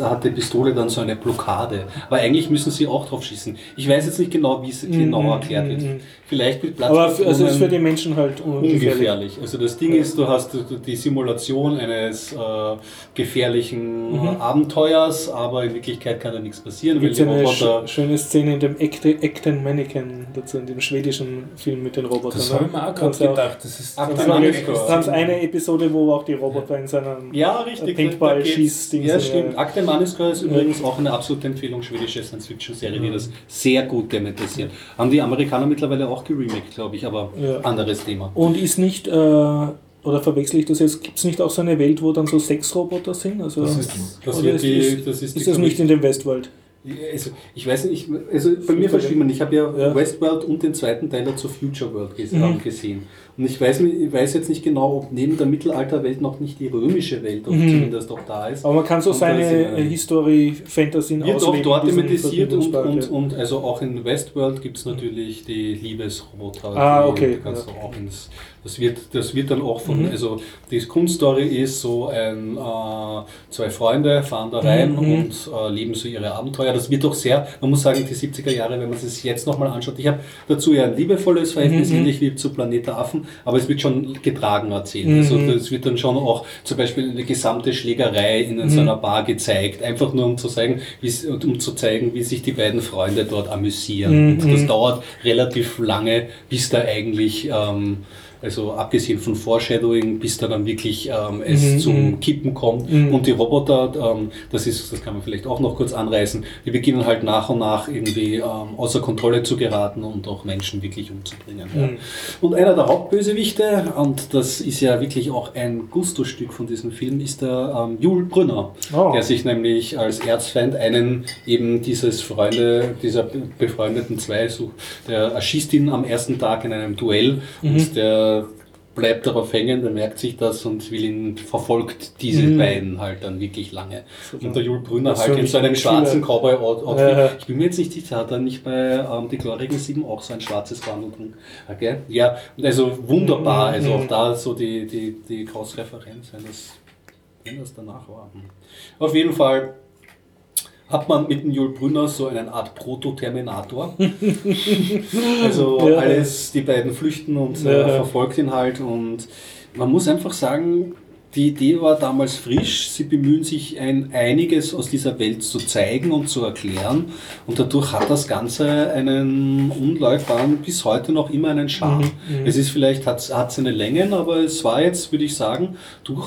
Pistole dann so eine Blockade. Aber eigentlich müssen sie auch drauf schießen. Ich weiß jetzt nicht genau, wie es mm, genau erklärt wird. Mm, Vielleicht mit Platz. Aber für, also ist für die Menschen halt ungefährlich. ungefährlich. Also das Ding ist, du hast die Simulation eines äh, gefährlichen mhm. Abenteuers, aber in Wirklichkeit kann da nichts passieren. Gibt es eine sch- schöne Szene in dem Acton Mannequin, dazu in dem schwedischen Film mit den Robotern. Das habe ich mir auch gerade gedacht. Das ist Ach, das, das haben eine Episode, wo auch die Roboter in seinem ja, richtig, Paintball schießt. Ja, stimmt. Akte Manniska ist übrigens auch eine absolute Empfehlung, schwedische Science-Fiction-Serie, die das sehr gut thematisiert. Haben die Amerikaner mittlerweile auch geremaked, glaube ich, aber ja. anderes Thema. Und ist nicht, äh, oder verwechsel ich das jetzt, gibt es nicht auch so eine Welt, wo dann so Sexroboter sind? Also, das ist, das wird die, ist, das ist, ist das nicht in dem Westworld? Also, ich weiß nicht, ich, also bei mir verschwimmen, ich habe ja, ja Westworld und den zweiten Teil dazu Future World gesehen. Mhm. Und ich weiß, ich weiß jetzt nicht genau, ob neben der Mittelalterwelt noch nicht die römische Welt mhm. zumindest doch da ist. Aber man kann so und seine History, Fantasy ausleben. Wird auch dort thematisiert und, und, und also auch in Westworld gibt es natürlich die Liebesroboter. Ah, die, okay. Die kannst ja. du auch ins, das, wird, das wird dann auch von, mhm. also die Grundstory ist so, ein, äh, zwei Freunde fahren da rein mhm. und äh, leben so ihre Abenteuer. Das wird doch sehr, man muss sagen, die siebziger Jahre, wenn man es jetzt nochmal anschaut, ich habe dazu ja ein liebevolles Verhältnis, mhm. ähnlich wie zu Planet der Affen, aber es wird schon getragen erzählt. Mhm. Also es wird dann schon auch zum Beispiel eine gesamte Schlägerei in mhm. so einer Bar gezeigt, einfach nur um zu zeigen, um zu zeigen, wie sich die beiden Freunde dort amüsieren. Mhm. Und das dauert relativ lange, bis da eigentlich ähm, also abgesehen von Foreshadowing, bis da dann wirklich ähm, es mhm. zum Kippen kommt. Mhm. Und die Roboter, ähm, das ist, das kann man vielleicht auch noch kurz anreißen, die beginnen halt nach und nach irgendwie ähm, außer Kontrolle zu geraten und auch Menschen wirklich umzubringen. Mhm. Ja. Und einer der Hauptbösewichte, und das ist ja wirklich auch ein Gusto-Stück von diesem Film, ist der ähm, Yul Brynner, oh. der sich nämlich als Erzfeind einen eben dieses Freunde, dieser befreundeten zwei sucht, der erschießt ihn am ersten Tag in einem Duell mhm. und der bleibt darauf hängen, der merkt sich das und will ihn, verfolgt diese mhm. beiden halt dann wirklich lange. Super. Und der Yul Brynner das halt in so einem schwarzen Cowboy-Outfit. Ja. Ich bin mir jetzt nicht sicher, hat er nicht bei ähm, Die Glorigen Sieben auch so ein schwarzes Gewand drin? Okay. Ja, also wunderbar, also auch da so die, die, die Cross-Referenz, wenn das, wenn das danach war. Auf jeden Fall hat man mit dem Yul Brynner so eine Art Proto-Terminator. Also ja. alles, die beiden flüchten und äh, ja. verfolgt ihn halt. Und man muss einfach sagen, die Idee war damals frisch. Sie bemühen sich, ein, einiges aus dieser Welt zu zeigen und zu erklären. Und dadurch hat das Ganze einen unleugbaren, bis heute noch immer einen Charme. Mhm. Es ist vielleicht, hat es seine Längen, aber es war jetzt, würde ich sagen,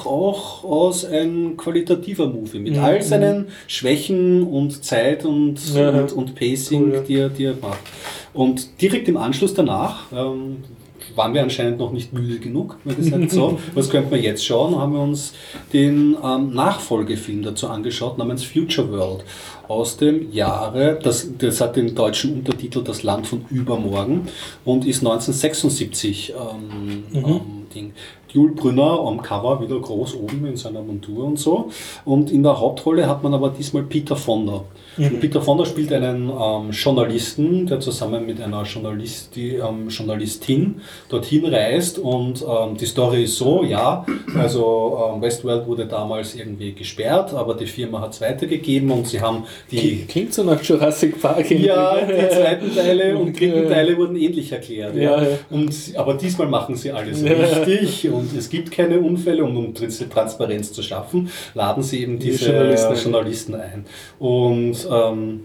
durchaus ein qualitativer Movie. Mit mhm. all seinen Schwächen und Zeit und, ja. und, und Pacing, cool, ja. die, er, die er macht. Und direkt im Anschluss danach, ähm, waren wir anscheinend noch nicht müde genug. Gesagt, so, was könnte man jetzt schauen? Haben wir uns den ähm, Nachfolgefilm dazu angeschaut, namens Future World aus dem Jahre, das, das hat den deutschen Untertitel Das Land von Übermorgen und ist neunzehnhundertsechsundsiebzig ähm, mhm. ähm, Ding. Yul Brynner am Cover, wieder groß oben in seiner Montur und so. Und in der Hauptrolle hat man aber diesmal Peter Fonda. Mhm. Und Peter Fonda spielt einen ähm, Journalisten, der zusammen mit einer Journalisti, ähm, Journalistin dorthin reist. Und ähm, die Story ist so, ja, also ähm, Westworld wurde damals irgendwie gesperrt, aber die Firma hat es weitergegeben und sie haben die... Klingt so nach Jurassic Park. Ja, die zweiten Teile und dritten Teile wurden ähnlich erklärt. Ja. Ja. Und, aber diesmal machen sie alles ja. richtig und es gibt keine Unfälle und um Transparenz zu schaffen, laden sie eben diese die Journalisten, Journalisten ein. Und ähm,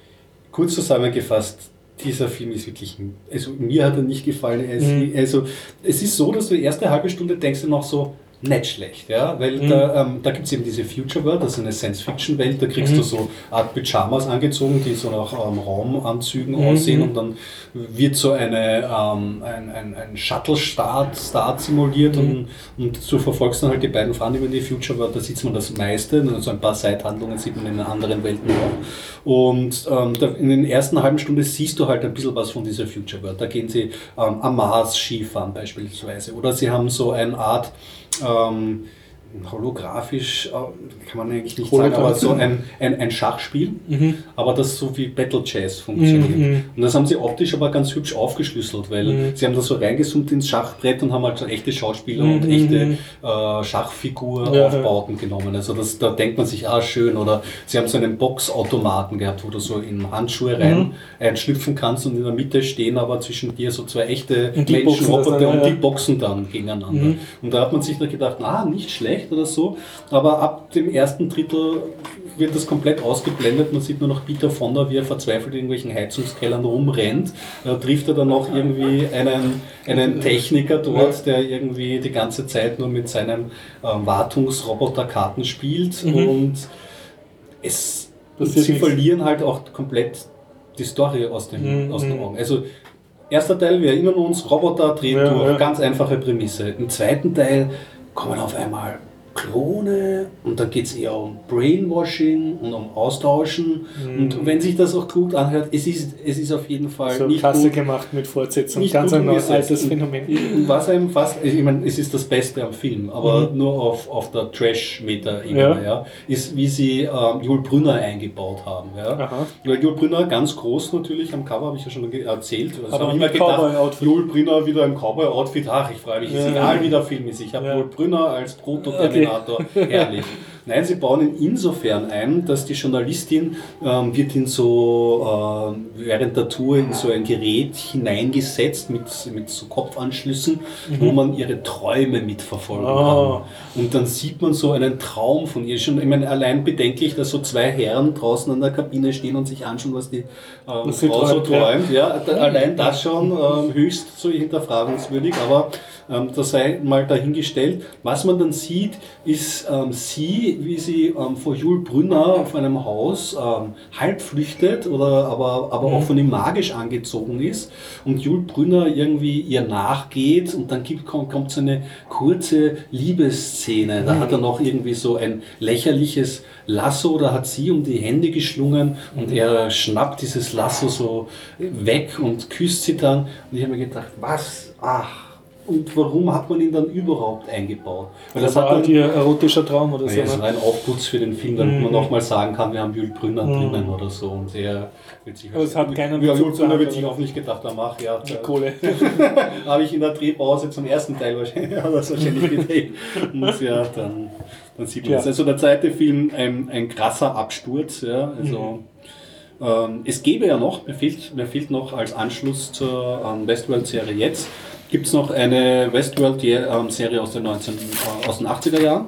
kurz zusammengefasst, dieser Film ist wirklich, also mir hat er nicht gefallen. Es, mhm. Also es ist so, dass du die erste halbe Stunde denkst du noch so, nicht schlecht, ja, weil mhm. da, ähm, da gibt es eben diese Future World, das ist eine Science-Fiction-Welt, da kriegst mhm. du so Art Pyjamas angezogen, die so nach ähm, Raumanzügen mhm. aussehen und dann wird so eine, ähm, ein, ein, ein Shuttle-Start Start simuliert mhm. und, und du verfolgst dann halt die beiden Frauen über die Future World, da sieht man das meiste, also ein paar Seithandlungen sieht man in den anderen Welten auch. Und ähm, da, in den ersten halben Stunde siehst du halt ein bisschen was von dieser Future World, da gehen sie ähm, am Mars Skifahren beispielsweise oder sie haben so eine Art Ähm, holographisch, kann man eigentlich nicht sagen, aber so ein, ein, ein Schachspiel, mhm. aber das so wie Battle Chess funktioniert. Mhm. Und das haben sie optisch aber ganz hübsch aufgeschlüsselt, weil mhm. sie haben da so reingezoomt ins Schachbrett und haben halt so echte Schauspieler mhm. und echte äh, Schachfigur-Aufbauten ja, ja. genommen. Also das, da denkt man sich, ah schön, oder sie haben so einen Boxautomaten gehabt, wo du so in Handschuhe rein mhm. einschlüpfen kannst und in der Mitte stehen aber zwischen dir so zwei echte Menschen, Roboter und die boxen dann gegeneinander. Mhm. Und da hat man sich dann gedacht, ah, nicht schlecht oder so, aber ab dem ersten Drittel wird das komplett ausgeblendet. Man sieht nur noch Peter Fonda, wie er verzweifelt in irgendwelchen Heizungskellern rumrennt. Da trifft er dann noch irgendwie einen, einen Techniker dort, der irgendwie die ganze Zeit nur mit seinem ähm, Wartungsroboter Karten spielt mhm. und es und sie verlieren halt auch komplett die Story aus, dem, mhm. aus den Augen. Also erster Teil, wir erinnern uns, Roboter drehen ja, durch, ja. ganz einfache Prämisse. Im zweiten Teil kommen auf einmal Klone und dann geht es eher um Brainwashing und um Austauschen. Mhm. Und wenn sich das auch gut anhört, es ist, es ist auf jeden Fall so nicht Kasse gut, gemacht mit Fortsetzung, ganz ein neues altes Phänomen. Und was einem fast, ich meine, es ist das Beste am Film, aber mhm. nur auf, auf der Trash-Meter-Ebene, ja. ja, ist, wie sie ähm, Yul Brynner eingebaut haben. Ja. Weil Yul Brynner ganz groß natürlich am Cover, habe ich ja schon erzählt. Also habe ich mir gedacht, Yul Brynner wieder im Cowboy-Outfit, ach, ich freue mich, ja. ist egal wie der Film ist. Ich habe ja. Yul Brynner als Prototerminator. Okay. Herrlich. Nein, sie bauen ihn insofern ein, dass die Journalistin ähm, wird in so, äh, während der Tour in so ein Gerät hineingesetzt mit, mit so Kopfanschlüssen, mhm. wo man ihre Träume mitverfolgen oh. kann. Und dann sieht man so einen Traum von ihr. Schon, ich meine, allein bedenklich, dass so zwei Herren draußen an der Kabine stehen und sich anschauen, was die ähm, Frau so träumt. Ja. Ja, allein das schon ähm, höchst so hinterfragungswürdig, aber ähm, das sei mal dahingestellt. Was man dann sieht, ist ähm, sie, wie sie ähm, vor Yul Brynner auf einem Haus ähm, halb flüchtet, oder aber, aber mhm. auch von ihm magisch angezogen ist und Yul Brynner irgendwie ihr nachgeht und dann gibt, kommt, kommt so eine kurze Liebesszene. Da mhm. hat er noch irgendwie so ein lächerliches Lasso, da hat sie um die Hände geschlungen und mhm. er schnappt dieses Lasso so weg und küsst sie dann und ich habe mir gedacht, was? Ach. Und warum hat man ihn dann überhaupt eingebaut? Weil das, das war halt ihr erotischer Traum oder so. Ja, das war ein Aufputz für den Film, damit mm. man nochmal sagen kann, wir haben Yul Brynner mm. drinnen oder so. Und er wird sich also hat keiner ja, Yul Brynner wird sich auch nicht gedacht haben, ach ja, die Kohle. Habe ich in der Drehpause zum ersten Teil wahrscheinlich, ja, das wahrscheinlich gedreht. Und ja, dann, dann sieht man ja. das. Also der zweite Film, ein, ein krasser Absturz. Ja, also, mm. ähm, es gäbe ja noch, mir fehlt, mir fehlt noch als Anschluss zur ähm, Westworld-Serie jetzt, gibt es noch eine Westworld-Serie aus den, neunzehn, äh, aus den achtziger Jahren.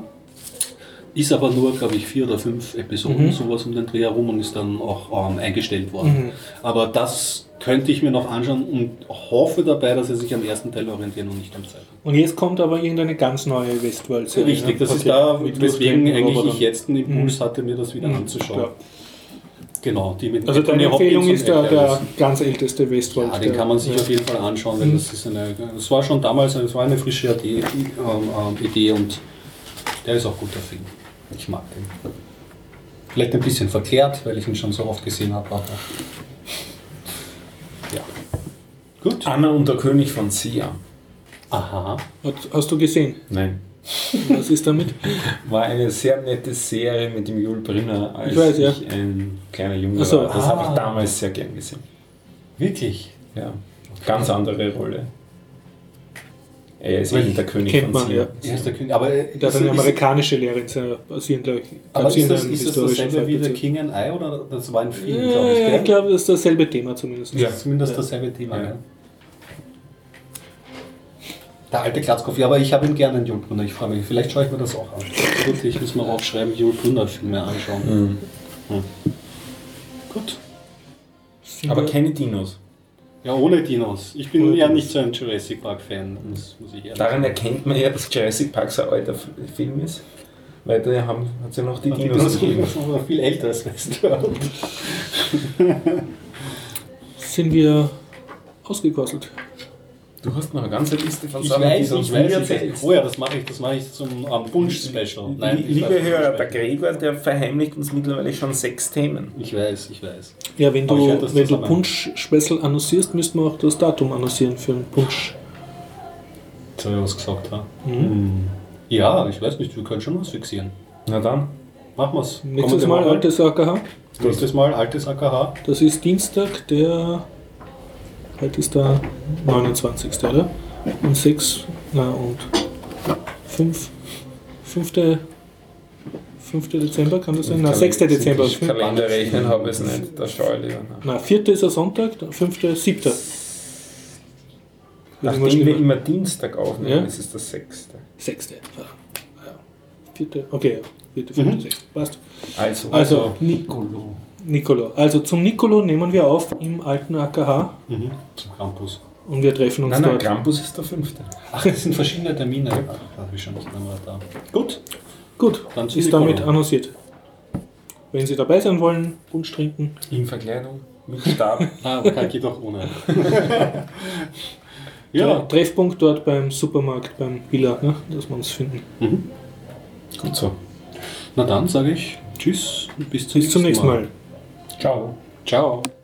Ist aber nur, glaube ich, vier oder fünf Episoden, mhm. sowas um den Dreh herum und ist dann auch ähm, eingestellt worden. Mhm. Aber das könnte ich mir noch anschauen und hoffe dabei, dass sie sich am ersten Teil orientieren und nicht am zweiten. Und jetzt kommt aber irgendeine ganz neue Westworld-Serie. Richtig, das okay. ist da, weswegen eigentlich ich jetzt einen Impuls mhm. hatte, mir das wieder mhm. anzuschauen. Klar. Genau, die mit also deine Empfehlung ist der, der ganz älteste Westworld. Ja, den kann man sich ja. auf jeden Fall anschauen, weil mhm. das ist eine, das war schon damals, es war eine frische Idee, ähm, Idee und der ist auch gut, der Film. Ich mag den. Vielleicht ein bisschen verkehrt, weil ich ihn schon so oft gesehen habe. Aber ja. Gut. Anna und der König von Sia. Aha. Hast du gesehen? Nein. Was ist damit? War eine sehr nette Serie mit dem Yul Brynner, als ich, weiß, ja. ich ein kleiner Junge so, war. Das ah. habe ich damals sehr gern gesehen. Wirklich? Ja. Ganz andere Rolle. Er ist eben der König Kennt von man, Sia. ja. Er ist der König, aber der hat eine amerikanische Lehrerin basierend. Aber ist das, ist das dasselbe wie der King and I oder das war ein Film, ja, glaube ich? Gell? Ich glaube, das ist dasselbe Thema zumindest. Ja, zumindest ja. dasselbe Thema. Ja. Der alte Glatzkopf, ja, aber ich habe ihn gerne, den Yul Brynner. Ich freue mich, vielleicht schaue ich mir das auch an. Gut, ich muss mal aufschreiben, Yul Brynner Filme anschauen. Mhm. Hm. Gut. Aber keine Dinos. Ja, ohne Dinos. Ich bin ohne ja Dinos. Nicht so ein Jurassic Park Fan. Muss, muss ich Daran sagen. Erkennt man ja, dass Jurassic Park so ein alter Film ist. Weil da hat es ja noch die Dinos, Dinos gegeben. Die noch viel älter als Westworld. Sind wir ausgekostet? Du hast noch eine ganze Liste von ich Sachen, weiß, die du uns ich weiß, erzählst. Oh ja, das mache ich, das mache ich zum um, Punsch-Special. Nein, liebe Hörer, der Gregor, der verheimlicht uns mittlerweile schon sechs Themen. Ich weiß, ich weiß. Ja, wenn du, wenn du Punsch-Special annoncierst, müssten wir auch das Datum annoncieren für einen Punsch. Jetzt habe ich was gesagt, ha? Mhm. Ja, ich weiß nicht, wir können schon was fixieren. Na dann. Machen wir's. Nächstes Mal altes A K H. Nächstes Mal altes A K H. Das ist Dienstag, der. Heute ist der neunundzwanzigste oder? Und sechs, na und fünf, fünfte Dezember kann das sein? Na, sechster Dezember. Kalender rechnen habe ich es nicht, da schaue ich lieber nach. Na, vierte ist ein Sonntag, der fünfte, siebte. Nachdem wir immer Dienstag aufnehmen, ja? ist es der sechste. Sechste. Ja. Vierte, okay, ja. Vierte, fünfte, mhm. sechste. Passt. Also, also Nicolo. Nicolo. Also zum Nicolo nehmen wir auf im alten A K H. Mhm. Zum Krampus. Und wir treffen uns nein, nein, dort. Krampus ist der fünfte. Ach, das sind verschiedene Termine. Ach, habe ich schon nicht mehr da. Gut. Gut, dann ist Nicolo. Damit annonciert. Wenn Sie dabei sein wollen, Punsch trinken. In Verkleidung, mit Stab. Ah, kann geht auch ohne. Ja. Der Treffpunkt dort beim Supermarkt, beim Billa, ne, dass wir uns finden. Mhm. Gut so. Na dann sage ich Tschüss und bis zum, bis zum nächsten Mal. Mal. Ciao. Ciao.